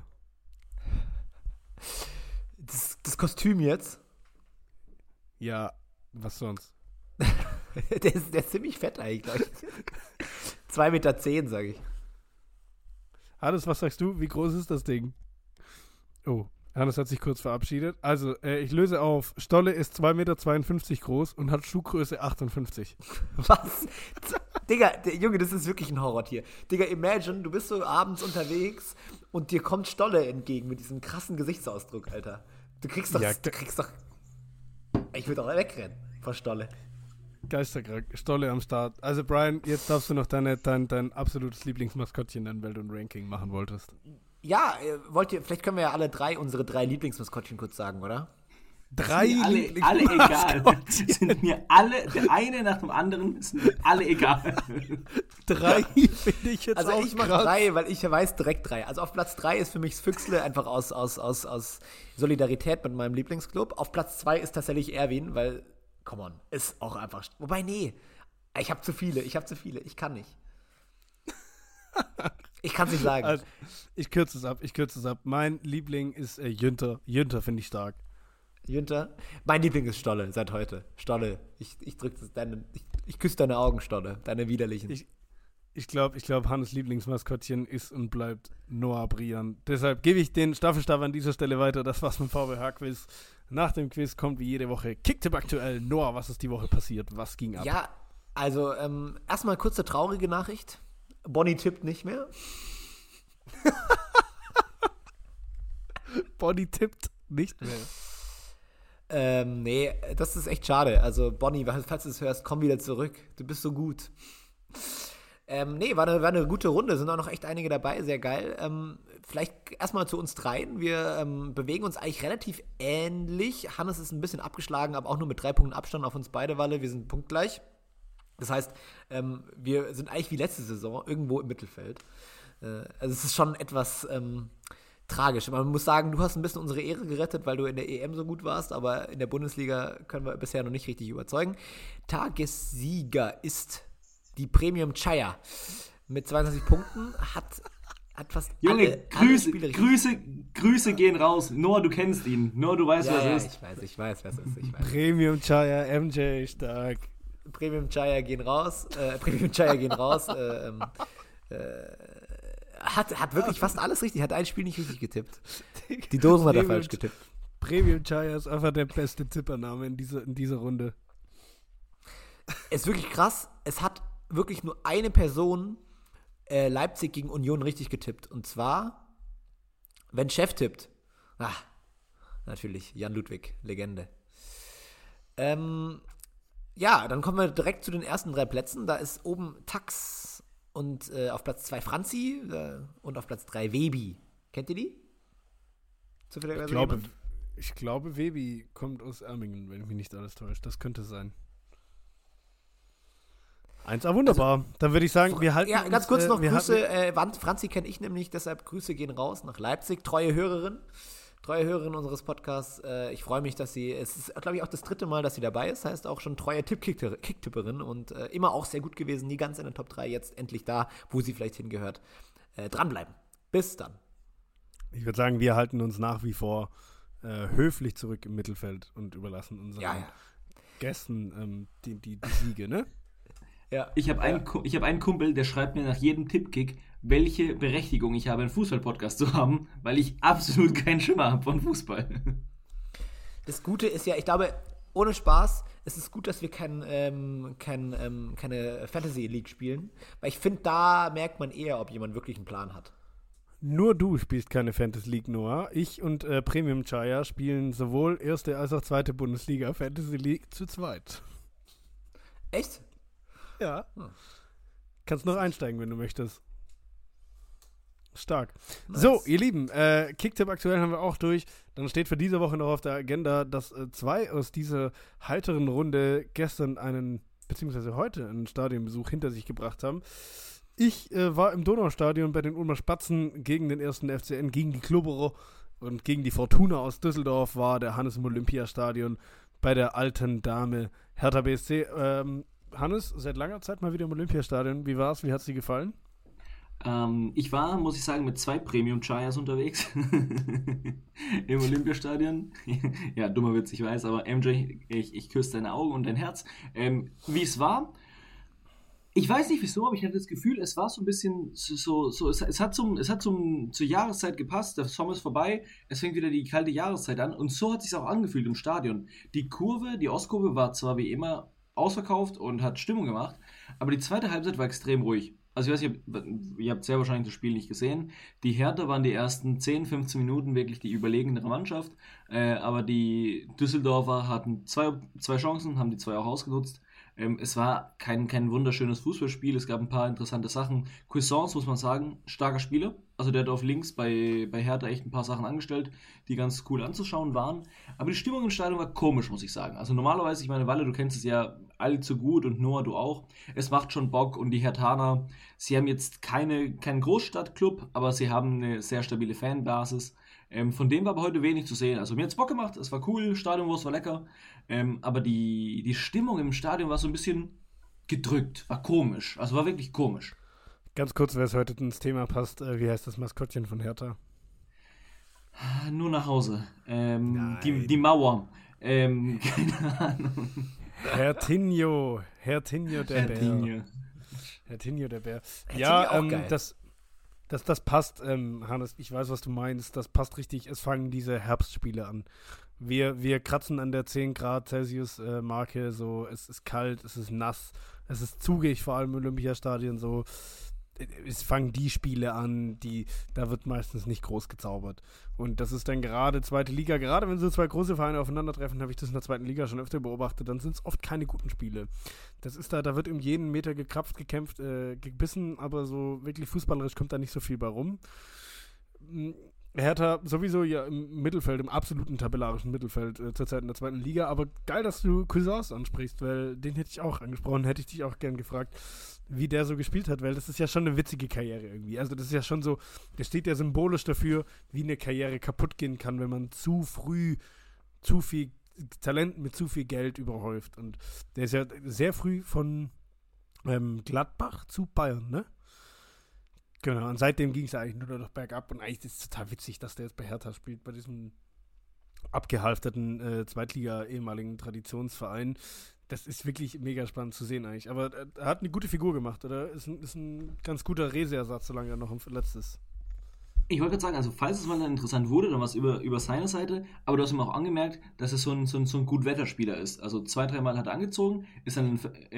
Das Kostüm jetzt? Ja, was sonst? der ist ziemlich fett eigentlich, glaube ich. 2,10 Meter, sage ich. Hannes, was sagst du? Wie groß ist das Ding? Oh, Hannes hat sich kurz verabschiedet. Also, ich löse auf. Stolle ist 2,52 Meter groß und hat Schuhgröße 58. Was? Digga, Junge, das ist wirklich ein Horrortier. Digga, imagine, du bist so abends unterwegs und dir kommt Stolle entgegen mit diesem krassen Gesichtsausdruck, Alter. Du kriegst doch, ich würde auch wegrennen vor Stolle. Geisterkrank, Stolle am Start. Also Brian, jetzt darfst du noch dein absolutes Lieblingsmaskottchen in Welt und Ranking machen wolltest. Ja, vielleicht können wir ja alle unsere drei Lieblingsmaskottchen kurz sagen, oder? Alle egal. Sind mir alle, der eine nach dem anderen, sind mir alle egal. 3 finde ich jetzt also auch ich mache 3, weil ich weiß direkt 3. Also auf Platz 3 ist für mich das Füchsle, einfach aus Solidarität mit meinem Lieblingsclub. Auf Platz 2 ist tatsächlich Erwin, weil, come on, ist auch einfach, wobei, nee, ich habe zu viele, ich kann nicht. Ich kann es nicht sagen. Also, ich kürze es ab. Mein Liebling ist Jünter. Jünter finde ich stark. Jünter? Mein Liebling ist Stolle, seit heute. Stolle, ich küsse deine Augen, Stolle, deine widerlichen. Ich glaube, Hannes Lieblingsmaskottchen ist und bleibt Noah Brian. Deshalb gebe ich den Staffelstab an dieser Stelle weiter. Das war's mit dem VWH-Quiz. Nach dem Quiz kommt wie jede Woche Kicktipp aktuell. Noah, was ist die Woche passiert? Was ging ab? Ja, also erstmal kurze traurige Nachricht. Bonnie tippt nicht mehr. Bonnie tippt nicht mehr. Nee, das ist echt schade. Also, Bonnie, falls du es hörst, komm wieder zurück. Du bist so gut. Nee, war eine gute Runde. Sind auch noch echt einige dabei. Sehr geil. Vielleicht erstmal zu uns dreien. Wir bewegen uns eigentlich relativ ähnlich. Hannes ist ein bisschen abgeschlagen, aber auch nur mit 3 Punkten Abstand auf uns beide, Walle. Wir sind punktgleich. Das heißt, wir sind eigentlich wie letzte Saison irgendwo im Mittelfeld. Also es ist schon etwas tragisch. Man muss sagen, du hast ein bisschen unsere Ehre gerettet, weil du in der EM so gut warst, aber in der Bundesliga können wir bisher noch nicht richtig überzeugen. Tagessieger ist die Premium Chaya mit 22 Punkten, hat fast Junge, alle Spiele Grüße gehen raus. Noah, du kennst ihn. Noah, du weißt, was es ist. Ich weiß, was es ist. Premium Chaya, MJ, stark. Premium Chaya gehen raus. Hat wirklich fast alles richtig. Hat ein Spiel nicht richtig getippt. Die Dosen hat er falsch getippt. Premium Chaya ist einfach der beste Tippername in dieser Runde. Ist wirklich krass. Es hat wirklich nur eine Person Leipzig gegen Union richtig getippt. Und zwar, wenn Chef tippt. Natürlich, Jan Ludwig, Legende. Ja, dann kommen wir direkt zu den ersten 3 Plätzen. Da ist oben Tax und auf Platz 2 Franzi und auf Platz 3 Webi. Kennt ihr die? Ich glaube, Webi kommt aus Ermingen, wenn ich mich nicht alles täusche. Das könnte sein. 1A, wunderbar. Also, dann würde ich sagen, wir halten ja, ganz kurz noch Grüße. Franzi kenne ich nämlich, deshalb Grüße gehen raus nach Leipzig. Treue Hörerin unseres Podcasts. Ich freue mich, es ist, glaube ich, auch das 3. Mal, dass sie dabei ist. Heißt auch schon treue Kicktipperin und immer auch sehr gut gewesen. Nie ganz in der Top 3, jetzt endlich da, wo sie vielleicht hingehört. Dranbleiben. Bis dann. Ich würde sagen, wir halten uns nach wie vor höflich zurück im Mittelfeld und überlassen unseren Gästen die Siege, ne? Ja. Ich habe einen Kumpel, der schreibt mir nach jedem Tippkick, welche Berechtigung ich habe, einen Fußball-Podcast zu haben, weil ich absolut keinen Schimmer habe von Fußball. Das Gute ist ja, ich glaube, ohne Spaß, es ist gut, dass wir keine Fantasy League spielen, weil ich finde, da merkt man eher, ob jemand wirklich einen Plan hat. Nur du spielst keine Fantasy League, Noah. Ich und Premium Chaya spielen sowohl erste als auch zweite Bundesliga Fantasy League zu zweit. Echt? Ja. Kannst noch einsteigen, wenn du möchtest. Stark. Nice. So, ihr Lieben, Kicktipp aktuell haben wir auch durch. Dann steht für diese Woche noch auf der Agenda, dass 2 aus dieser heiteren Runde gestern beziehungsweise heute einen Stadionbesuch hinter sich gebracht haben. Ich war im Donaustadion bei den Ulmer Spatzen gegen den 1. FCN, gegen die Klubberer und gegen die Fortuna aus Düsseldorf war der Hannes im Olympiastadion bei der alten Dame Hertha BSC. Hannes, seit langer Zeit mal wieder im Olympiastadion. Wie war's? Wie hat's dir gefallen? Ich war, muss ich sagen, mit 2 Premium-Chayas unterwegs im Olympiastadion. Ja, dummer Witz, ich weiß, aber MJ, ich küsse deine Augen und dein Herz. Wie es war, ich weiß nicht wieso, aber ich hatte das Gefühl, es war so ein bisschen es hat zur Jahreszeit gepasst, der Sommer ist vorbei, es fängt wieder die kalte Jahreszeit an und so hat es sich auch angefühlt im Stadion. Die Ostkurve war zwar wie immer ausverkauft und hat Stimmung gemacht, aber die zweite Halbzeit war extrem ruhig. Also ich weiß nicht, ihr habt sehr wahrscheinlich das Spiel nicht gesehen. Die Hertha waren die ersten 10, 15 Minuten wirklich die überlegenere Mannschaft, aber die Düsseldorfer hatten zwei Chancen, haben die 2 auch ausgenutzt. Es war kein wunderschönes Fußballspiel, es gab ein paar interessante Sachen. Cuisance, muss man sagen, starker Spieler. Also der hat auf links bei Hertha echt ein paar Sachen angestellt, die ganz cool anzuschauen waren. Aber die Stimmung im Stadion war komisch, muss ich sagen. Also normalerweise, ich meine, Walle, du kennst es ja allzu gut und Noah, du auch. Es macht schon Bock und die Herthaner, sie haben jetzt keinen Großstadtclub, aber sie haben eine sehr stabile Fanbasis. Von dem war aber heute wenig zu sehen. Also mir hat es Bock gemacht, es war cool, Stadionwurst war lecker. Aber die Stimmung im Stadion war so ein bisschen gedrückt, war komisch. Also war wirklich komisch. Ganz kurz, wer es heute ins Thema passt, wie heißt das Maskottchen von Hertha? Nur nach Hause. Die Mauer. Keine Ahnung. Hertinho der Bär. Hertinho der Bär. Ja, das passt, Hannes, ich weiß, was du meinst, das passt richtig, es fangen diese Herbstspiele an. Wir kratzen an der 10 Grad Celsius Marke, so, es ist kalt, es ist nass, es ist zugig, vor allem im Olympiastadion, so. es fangen die Spiele an, da wird meistens nicht groß gezaubert. Und das ist dann gerade zweite Liga, gerade wenn so zwei große Vereine aufeinandertreffen, habe ich das in der zweiten Liga schon öfter beobachtet, dann sind es oft keine guten Spiele. Das ist da wird um jeden Meter gekrapft, gekämpft, gebissen, aber so wirklich fußballerisch kommt da nicht so viel bei rum. Hertha sowieso ja im Mittelfeld, im absoluten tabellarischen Mittelfeld zurzeit in der zweiten Liga, aber geil, dass du Cousins ansprichst, weil den hätte ich auch angesprochen, hätte ich dich auch gern gefragt, wie der so gespielt hat, weil das ist ja schon eine witzige Karriere irgendwie. Also das ist ja schon so, der steht ja symbolisch dafür, wie eine Karriere kaputt gehen kann, wenn man zu früh zu viel Talent mit zu viel Geld überhäuft. Und der ist ja sehr früh von Gladbach zu Bayern, ne? Genau, und seitdem ging es eigentlich nur noch bergab und eigentlich ist es total witzig, dass der jetzt bei Hertha spielt, bei diesem abgehalfterten Zweitliga-ehemaligen Traditionsverein. Das ist wirklich mega spannend zu sehen eigentlich. Aber er hat eine gute Figur gemacht, oder? Ist ein ganz guter Reseersatz, solange er noch verletzt ist. Ich wollte gerade sagen, also falls es mal dann interessant wurde, dann was über seine Seite, aber du hast ihm auch angemerkt, dass er so ein Gutwetterspieler ist. Also 2-3 Mal hat er angezogen, ist dann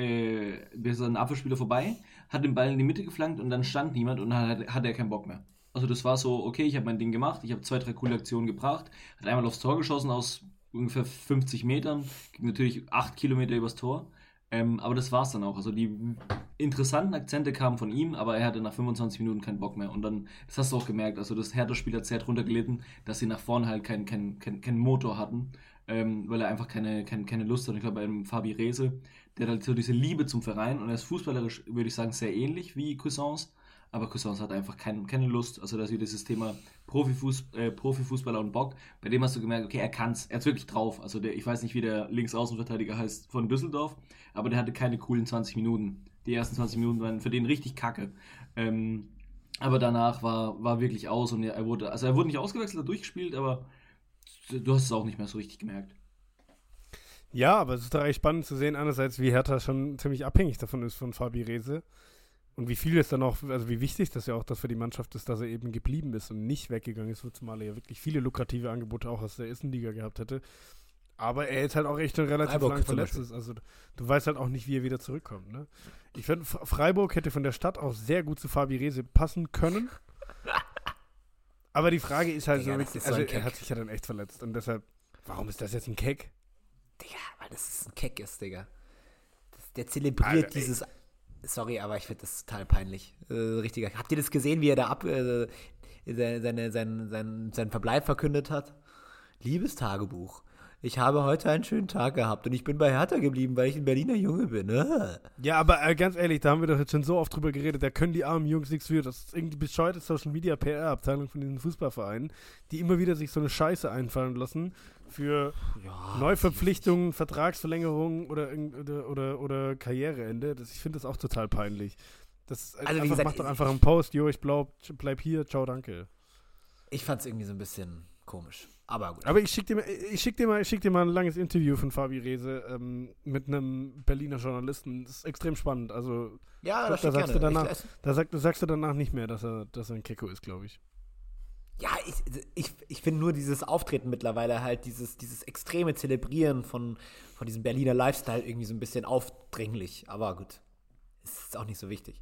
ein Abwehrspieler vorbei, hat den Ball in die Mitte geflankt und dann stand niemand und dann hat er keinen Bock mehr. Also das war so, okay, ich habe mein Ding gemacht, ich habe 2-3 coole Aktionen gebracht, hat einmal aufs Tor geschossen aus ungefähr 50 Metern, ging natürlich 8 Kilometer übers Tor. Aber das war's dann auch. Also die interessanten Akzente kamen von ihm, aber er hatte nach 25 Minuten keinen Bock mehr. Und dann, das hast du auch gemerkt, also das Hertha-Spiel hat sehr drunter gelitten, dass sie nach vorne halt keinen Motor hatten, weil er einfach keine Lust hat. Und ich glaube, beim Fabi Rehse, der hat halt so diese Liebe zum Verein und er ist fußballerisch, würde ich sagen, sehr ähnlich wie Cousins. Aber Cousins hat einfach keine Lust. Also das ist dieses Thema Profifußballer und Bock. Bei dem hast du gemerkt, okay, er kann's. Er ist wirklich drauf. Also ich weiß nicht, wie der Linksaußenverteidiger heißt von Düsseldorf, aber der hatte keine coolen 20 Minuten. Die ersten 20 Minuten waren für den richtig kacke. Aber danach war wirklich aus und er wurde nicht ausgewechselt, hat durchgespielt, aber du hast es auch nicht mehr so richtig gemerkt. Ja, aber es ist doch echt spannend zu sehen, einerseits, wie Hertha schon ziemlich abhängig davon ist von Fabi Rehse. Und wie viel es dann auch, also wie wichtig das ja auch das für die Mannschaft ist, dass er eben geblieben ist und nicht weggegangen ist, zumal er ja wirklich viele lukrative Angebote auch aus der ersten Liga gehabt hätte. Aber er ist halt auch echt schon relativ lang verletzt ist. Also du weißt halt auch nicht, wie er wieder zurückkommt. Ne? Ich finde, Freiburg hätte von der Stadt auch sehr gut zu Fabi Rehse passen können. Aber die Frage ist halt Digga, so, wirklich, also er hat sich ja dann echt verletzt. Und deshalb, warum ist das jetzt ein Keck? Digga, weil das ist ein Keck ist, Digga. Der zelebriert Alter, dieses... Sorry, aber ich finde das total peinlich. Richtiger. Habt ihr das gesehen, wie er da seinen Verbleib verkündet hat? Liebes Tagebuch, ich habe heute einen schönen Tag gehabt und ich bin bei Hertha geblieben, weil ich ein Berliner Junge bin. Ja, aber ganz ehrlich, da haben wir doch jetzt schon so oft drüber geredet, da können die armen Jungs nichts für. Das ist irgendwie bescheuerte Social Media PR-Abteilung von diesen Fußballvereinen, die immer wieder sich so eine Scheiße einfallen lassen für Neuverpflichtungen, Vertragsverlängerungen oder Karriereende. Ich finde das auch total peinlich. Also wie gesagt, macht doch einfach einen Post, ich bleib hier, ciao, danke. Ich fand es irgendwie so ein bisschen komisch. Aber gut. Aber ich schick dir mal ein langes Interview von Fabi Rehse mit einem Berliner Journalisten. Das ist extrem spannend. Also ja, da sagst du danach nicht mehr, dass er ein Kecko ist, glaube ich. Ja, ich finde nur dieses Auftreten mittlerweile halt, dieses extreme Zelebrieren von diesem Berliner Lifestyle irgendwie so ein bisschen aufdringlich. Aber gut, ist auch nicht so wichtig.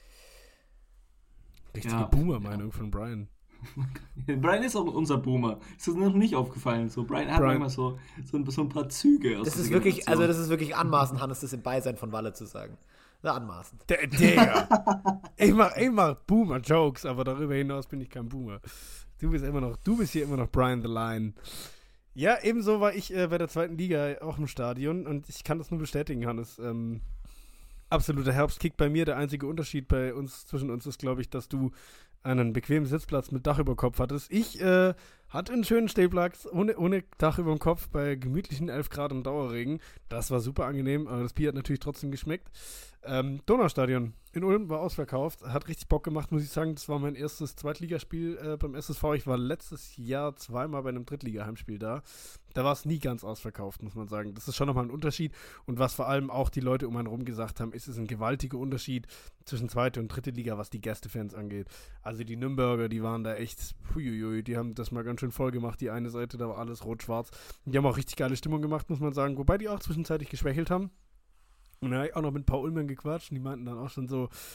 Richtige Boomer-Meinung von Brian. Brian ist auch unser Boomer. Ist das noch nicht aufgefallen? So, Brian hat manchmal so ein paar Züge aus das ist wirklich anmaßend, Hannes, das im Beisein von Walle zu sagen. Ja, anmaßend. Digga. ich mach Boomer-Jokes, aber darüber hinaus bin ich kein Boomer. Du bist hier immer noch Brian the Lion. Ja, ebenso war ich bei der zweiten Liga auch im Stadion und ich kann das nur bestätigen, Hannes. Absoluter Herbstkick bei mir. Der einzige Unterschied zwischen uns ist, glaube ich, dass du einen bequemen Sitzplatz mit Dach über dem Kopf hattest. Ich hatte einen schönen Stehplatz ohne Dach über dem Kopf bei gemütlichen 11 Grad und Dauerregen. Das war super angenehm, aber das Bier hat natürlich trotzdem geschmeckt. Donaustadion in Ulm war ausverkauft, hat richtig Bock gemacht, muss ich sagen. Das war mein erstes Zweitligaspiel beim SSV. Ich war letztes Jahr zweimal bei einem Drittliga-Heimspiel da. Da war es nie ganz ausverkauft, muss man sagen. Das ist schon nochmal ein Unterschied. Und was vor allem auch die Leute um einen rum gesagt haben, ist es ein gewaltiger Unterschied zwischen zweite und dritte Liga, was die Gästefans angeht. Also die Nürnberger, die waren da echt, die haben das mal ganz schön voll gemacht. Die eine Seite, da war alles rot-schwarz. Die haben auch richtig geile Stimmung gemacht, muss man sagen. Wobei die auch zwischenzeitlich geschwächelt haben. Und da habe ich auch noch mit ein paar Ulmern gequatscht und die meinten dann auch schon so,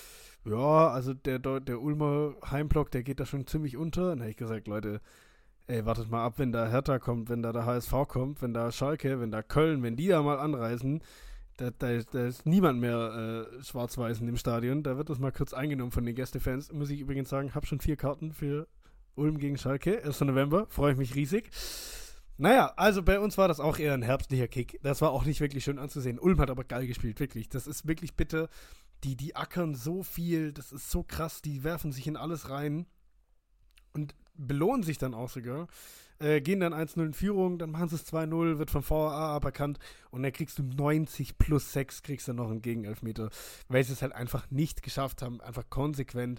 ja, also der Ulmer Heimblock, der geht da schon ziemlich unter. Dann habe ich gesagt, Leute, ey, wartet mal ab, wenn da Hertha kommt, wenn da der HSV kommt, wenn da Schalke, wenn da Köln, wenn die da mal anreisen, da ist niemand mehr schwarz-weiß in dem Stadion. Da wird das mal kurz eingenommen von den Gästefans. Muss ich übrigens sagen, habe schon 4 Karten für Ulm gegen Schalke. 1. November, freue ich mich riesig. Naja, also bei uns war das auch eher ein herbstlicher Kick. Das war auch nicht wirklich schön anzusehen. Ulm hat aber geil gespielt, wirklich. Das ist wirklich bitter. Die ackern so viel, das ist so krass. Die werfen sich in alles rein und belohnen sich dann auch sogar. Gehen dann 1-0 in Führung, dann machen sie es 2-0, wird vom VAR aberkannt und dann kriegst du 90 plus 6, kriegst dann noch einen Gegenelfmeter, weil sie es halt einfach nicht geschafft haben, einfach konsequent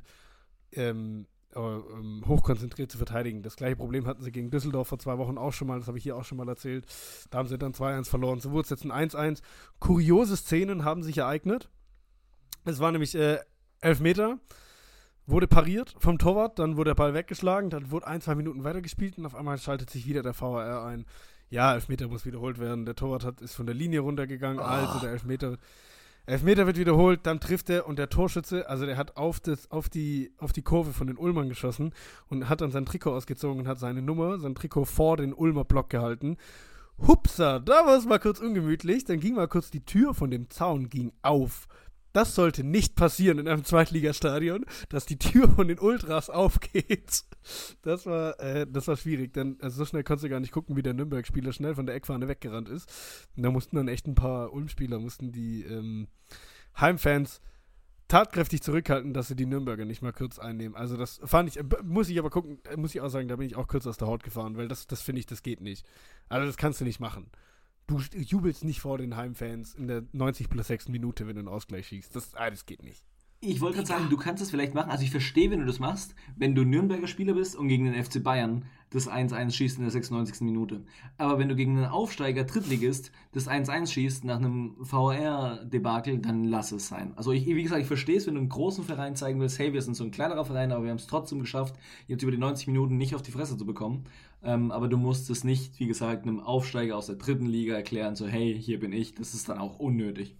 hochkonzentriert zu verteidigen. Das gleiche Problem hatten sie gegen Düsseldorf vor 2 Wochen auch schon mal, das habe ich hier auch schon mal erzählt. Da haben sie dann 2-1 verloren. So wurde es jetzt ein 1-1. Kuriose Szenen haben sich ereignet. Es war nämlich Elfmeter, wurde pariert vom Torwart, dann wurde der Ball weggeschlagen, dann wurde 1-2 Minuten weitergespielt und auf einmal schaltet sich wieder der VAR ein. Ja, Elfmeter muss wiederholt werden. Der Torwart ist von der Linie runtergegangen, also der Elfmeter wird wiederholt, dann trifft er und der Torschütze, also der hat auf die Kurve von den Ulmern geschossen und hat dann sein Trikot ausgezogen und hat sein Trikot vor den Ulmer Block gehalten. Hupsa, da war es mal kurz ungemütlich, dann ging mal kurz die Tür von dem Zaun ging auf. Das sollte nicht passieren in einem Zweitligastadion, dass die Tür von den Ultras aufgeht. Das war schwierig, denn so schnell konntest du gar nicht gucken, wie der Nürnberg-Spieler schnell von der Eckfahne weggerannt ist. Und da mussten dann echt ein paar Ulm-Spieler, die Heimfans tatkräftig zurückhalten, dass sie die Nürnberger nicht mal kurz einnehmen. Also das fand ich, muss ich auch sagen, da bin ich auch kurz aus der Haut gefahren, weil das finde ich, das geht nicht. Also das kannst du nicht machen. Du jubelst nicht vor den Heimfans in der 90 plus 6 Minute, wenn du einen Ausgleich schießt. Das geht nicht. Ich wollte gerade sagen, du kannst es vielleicht machen. Also ich verstehe, wenn du das machst, wenn du Nürnberger Spieler bist und gegen den FC Bayern das 1-1 schießt in der 96. Minute. Aber wenn du gegen einen Aufsteiger Drittligist das 1-1 schießt nach einem VAR-Debakel, dann lass es sein. Also wie gesagt, ich verstehe es, wenn du einen großen Verein zeigen willst, hey, wir sind so ein kleinerer Verein, aber wir haben es trotzdem geschafft, jetzt über die 90 Minuten nicht auf die Fresse zu bekommen. Aber du musst es nicht, wie gesagt, einem Aufsteiger aus der 3. Liga erklären, so hey, hier bin ich. Das ist dann auch unnötig.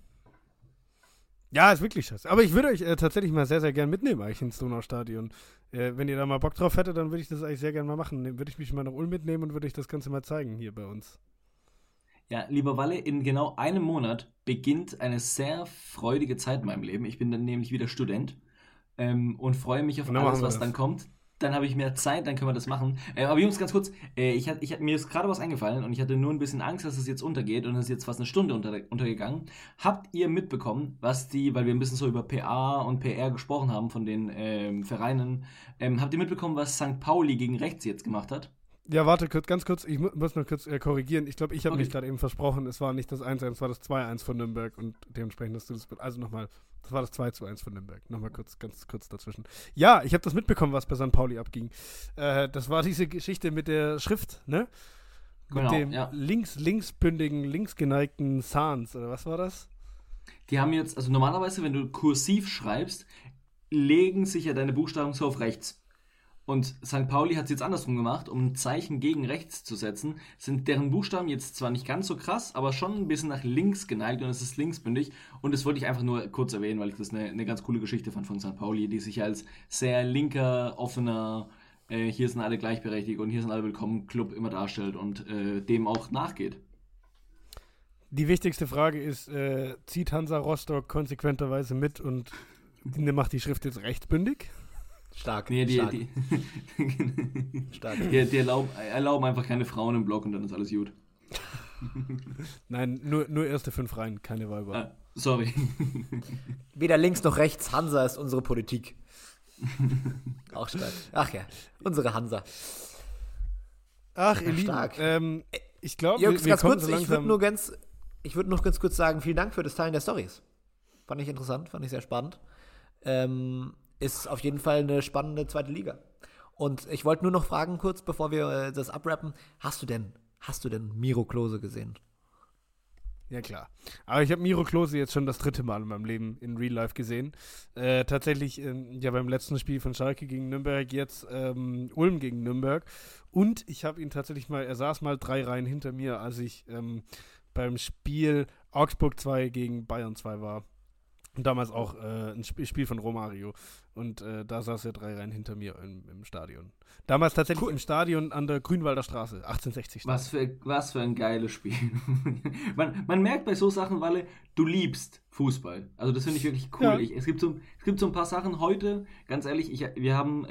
Ja, ist wirklich scheiße. Aber ich würde euch tatsächlich mal sehr, sehr gern mitnehmen eigentlich ins Donaustadion. Wenn ihr da mal Bock drauf hättet, dann würde ich das eigentlich sehr gerne mal machen. Dann würde ich mich mal nach Ulm mitnehmen und würde euch das Ganze mal zeigen hier bei uns. Ja, lieber Walle, in genau einem Monat beginnt eine sehr freudige Zeit in meinem Leben. Ich bin dann nämlich wieder Student und freue mich auf alles, was dann kommt. Dann habe ich mehr Zeit, dann können wir das machen. Aber Jungs, ganz kurz, mir ist gerade was eingefallen und ich hatte nur ein bisschen Angst, dass es jetzt untergeht und es ist jetzt fast eine Stunde untergegangen. Habt ihr mitbekommen, weil wir ein bisschen so über PA und PR gesprochen haben von den Vereinen, habt ihr mitbekommen, was St. Pauli gegen rechts jetzt gemacht hat? Ja, warte, ganz kurz, ich muss noch kurz korrigieren. Ich glaube, ich habe mich gerade eben versprochen, es war nicht das 1-1, es war das 2-1 von Nürnberg und dementsprechend hast du das, also nochmal, das war das 2-1 von Nürnberg. Nochmal ganz kurz dazwischen. Ja, ich habe das mitbekommen, was bei St. Pauli abging. Das war diese Geschichte mit der Schrift, ne? Mit dem linksbündigen, linksgeneigten Sans, oder was war das? Die haben jetzt, also normalerweise, wenn du kursiv schreibst, legen sich ja deine Buchstaben so auf rechts. Und St. Pauli hat es jetzt andersrum gemacht, um ein Zeichen gegen rechts zu setzen. Sind deren Buchstaben jetzt zwar nicht ganz so krass, aber schon ein bisschen nach links geneigt und es ist linksbündig. Und das wollte ich einfach nur kurz erwähnen, weil ich das eine ganz coole Geschichte fand von St. Pauli, die sich als sehr linker, offener, hier sind alle gleichberechtigt und hier sind alle willkommen Club immer darstellt und dem auch nachgeht. Die wichtigste Frage ist, zieht Hansa Rostock konsequenterweise mit und macht die Schrift jetzt rechtsbündig? Stark. Nee, die erlauben einfach keine Frauen im Block und dann ist alles gut. Nein, nur erste 5 Reihen, keine Weiber. Sorry. Weder links noch rechts, Hansa ist unsere Politik. Auch stark. Ach ja, unsere Hansa. Ach, ihr stark. Ich glaube, Jungs, ganz kurz, so ich würde nur ganz kurz sagen, vielen Dank für das Teilen der Storys. Fand ich interessant, fand ich sehr spannend. Ist auf jeden Fall eine spannende 2. Liga. Und ich wollte nur noch fragen, kurz bevor wir das abrappen, hast du denn Miro Klose gesehen? Ja, klar. Aber ich habe Miro Klose jetzt schon das 3. Mal in meinem Leben in Real Life gesehen. Tatsächlich beim letzten Spiel von Schalke gegen Nürnberg, jetzt Ulm gegen Nürnberg. Und ich habe ihn tatsächlich er saß mal 3 Reihen hinter mir, als ich beim Spiel Augsburg 2 gegen Bayern 2 war. Und damals auch ein Spiel von Romario. Und da saß er 3 Reihen hinter mir im Stadion. Damals tatsächlich im Stadion an der Grünwalder Straße, 1860. Was für ein geiles Spiel. man merkt bei so Sachen, Walle, du liebst Fußball. Also das finde ich wirklich cool. Ja. Es gibt so ein paar Sachen heute, ganz ehrlich, wir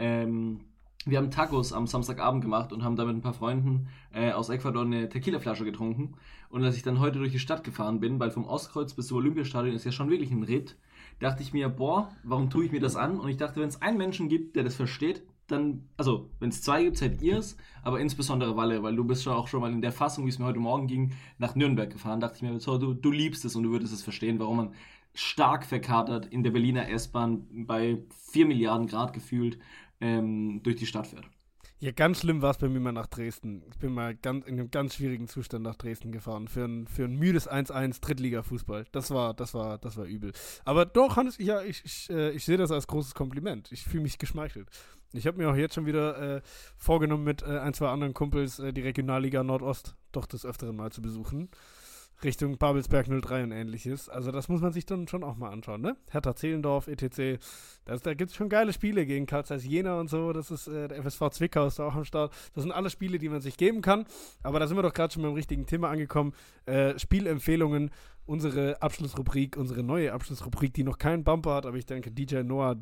haben Tacos am Samstagabend gemacht und haben da mit ein paar Freunden aus Ecuador eine Tequila-Flasche getrunken. Und als ich dann heute durch die Stadt gefahren bin, weil vom Ostkreuz bis zum Olympiastadion ist ja schon wirklich ein Ritt, dachte ich mir, warum tue ich mir das an? Und ich dachte, wenn es einen Menschen gibt, der das versteht, dann, also wenn es 2 gibt, seid ihr es, aber insbesondere Walle, weil du bist schon mal in der Fassung, wie es mir heute Morgen ging, nach Nürnberg gefahren, dachte ich mir, so, du liebst es und du würdest es verstehen, warum man stark verkatert in der Berliner S-Bahn bei 4 Milliarden Grad gefühlt durch die Stadt fährt. Ja, ganz schlimm war es bei mir mal nach Dresden. Ich bin mal in einem ganz schwierigen Zustand nach Dresden gefahren. Für ein müdes 1-1 Drittliga-Fußball. Das war übel. Aber doch, Hannes, ja, ich sehe das als großes Kompliment. Ich fühle mich geschmeichelt. Ich habe mir auch jetzt schon wieder vorgenommen, mit 1, 2 anderen Kumpels die Regionalliga Nordost doch des Öfteren mal zu besuchen. Richtung Babelsberg 03 und ähnliches. Also das muss man sich dann schon auch mal anschauen, ne? Hertha Zehlendorf, etc. Da gibt es schon geile Spiele gegen Karl Zeiss Jena und so. Das ist der FSV Zwickau ist da auch am Start. Das sind alle Spiele, die man sich geben kann. Aber da sind wir doch gerade schon beim richtigen Thema angekommen. Spielempfehlungen, unsere Abschlussrubrik, unsere neue Abschlussrubrik, die noch keinen Bumper hat, aber ich denke, DJ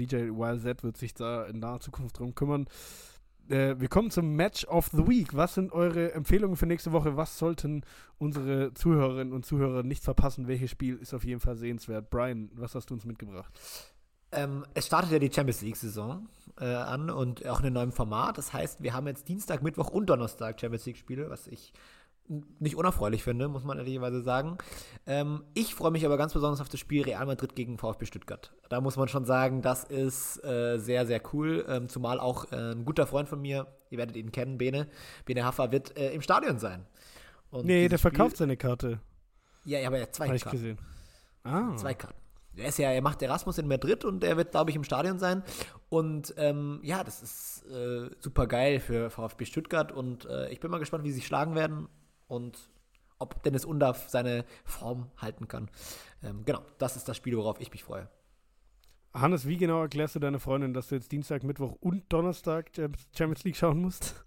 YZ wird sich da in naher Zukunft drum kümmern. Wir kommen zum Match of the Week. Was sind eure Empfehlungen für nächste Woche? Was sollten unsere Zuhörerinnen und Zuhörer nicht verpassen? Welches Spiel ist auf jeden Fall sehenswert? Brian, was hast du uns mitgebracht? Es startet ja die Champions League-Saison an und auch in einem neuen Format. Das heißt, wir haben jetzt Dienstag, Mittwoch und Donnerstag Champions League-Spiele, was ich nicht unerfreulich finde, muss man ehrlicherweise sagen. Ich freue mich aber ganz besonders auf das Spiel Real Madrid gegen VfB Stuttgart. Da muss man schon sagen, das ist sehr, sehr cool. Zumal auch ein guter Freund von mir, ihr werdet ihn kennen, Bene Haffer, wird im Stadion sein. Und der verkauft seine Karte. Ja, aber er hat 2 Habe Karten. ich gesehen. 2 Karten. Er macht Erasmus in Madrid und er wird, glaube ich, im Stadion sein. Und das ist super geil für VfB Stuttgart und ich bin mal gespannt, wie sie sich schlagen werden. Und ob Dennis Undaff seine Form halten kann. Genau, das ist das Spiel, worauf ich mich freue. Hannes, wie genau erklärst du deiner Freundin, dass du jetzt Dienstag, Mittwoch und Donnerstag Champions League schauen musst?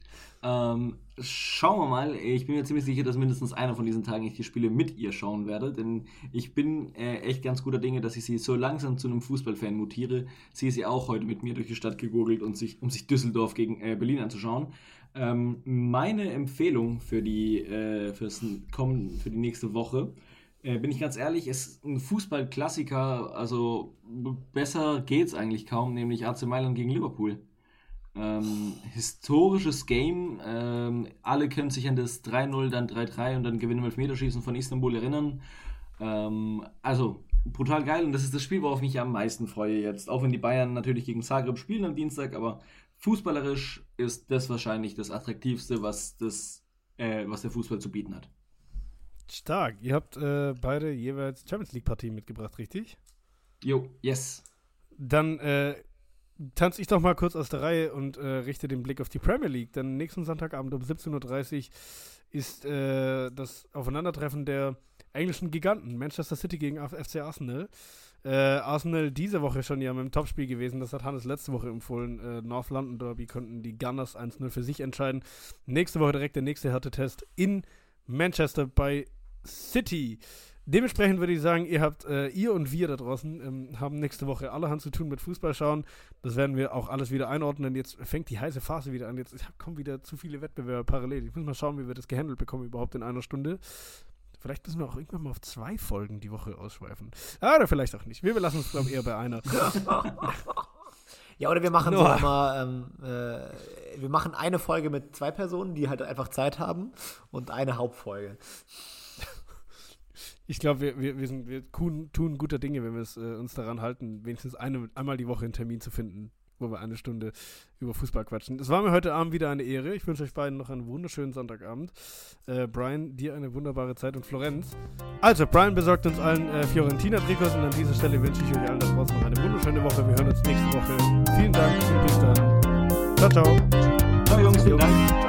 Schauen wir mal. Ich bin mir ziemlich sicher, dass mindestens einer von diesen Tagen ich die Spiele mit ihr schauen werde, denn ich bin echt ganz guter Dinge, dass ich sie so langsam zu einem Fußballfan mutiere. Sie ist ja auch heute mit mir durch die Stadt gegurgelt, um sich Düsseldorf gegen Berlin anzuschauen. Meine Empfehlung für die nächste Woche, bin ich ganz ehrlich, ist ein Fußballklassiker, also besser geht's eigentlich kaum, nämlich AC Mailand gegen Liverpool. Historisches Game, alle können sich an das 3-0, dann 3-3 und dann Gewinn im Elfmeterschießen von Istanbul erinnern. Also brutal geil und das ist das Spiel, worauf ich mich am meisten freue jetzt. Auch wenn die Bayern natürlich gegen Zagreb spielen am Dienstag, aber fußballerisch ist das wahrscheinlich das Attraktivste, was der Fußball zu bieten hat. Stark. Ihr habt beide jeweils Champions League-Partien mitgebracht, richtig? Jo, yes. Dann tanze ich doch mal kurz aus der Reihe und richte den Blick auf die Premier League. Denn nächsten Sonntagabend um 17.30 Uhr ist das Aufeinandertreffen der englischen Giganten. Manchester City gegen FC Arsenal. Arsenal diese Woche schon ja mit dem Topspiel gewesen. Das hat Hannes letzte Woche empfohlen. North London Derby konnten die Gunners 1-0 für sich entscheiden. Nächste Woche direkt der nächste Härtetest in Manchester bei City. Dementsprechend würde ich sagen, ihr und wir da draußen haben nächste Woche allerhand zu tun mit Fußball schauen. Das werden wir auch alles wieder einordnen. Jetzt fängt die heiße Phase wieder an. Jetzt kommen wieder zu viele Wettbewerbe parallel. Ich muss mal schauen, wie wir das gehandelt bekommen überhaupt in einer Stunde. Vielleicht müssen wir auch irgendwann mal auf 2 Folgen die Woche ausschweifen. Oder vielleicht auch nicht. Wir belassen uns, glaube ich, eher bei einer. Ja, oder wir machen so immer, wir machen eine Folge mit 2 Personen, die halt einfach Zeit haben und eine Hauptfolge. Ich glaube, wir tun guter Dinge, wenn wir uns daran halten, wenigstens einmal die Woche einen Termin zu finden, wo wir 1 Stunde über Fußball quatschen. Es war mir heute Abend wieder eine Ehre. Ich wünsche euch beiden noch einen wunderschönen Sonntagabend. Brian, dir eine wunderbare Zeit und Florenz. Also, Brian besorgt uns allen Fiorentina-Trikots und an dieser Stelle wünsche ich euch allen da draußen noch eine wunderschöne Woche. Wir hören uns nächste Woche. Vielen Dank und bis dann. Ciao, ciao. Ciao Jungs, vielen Dank.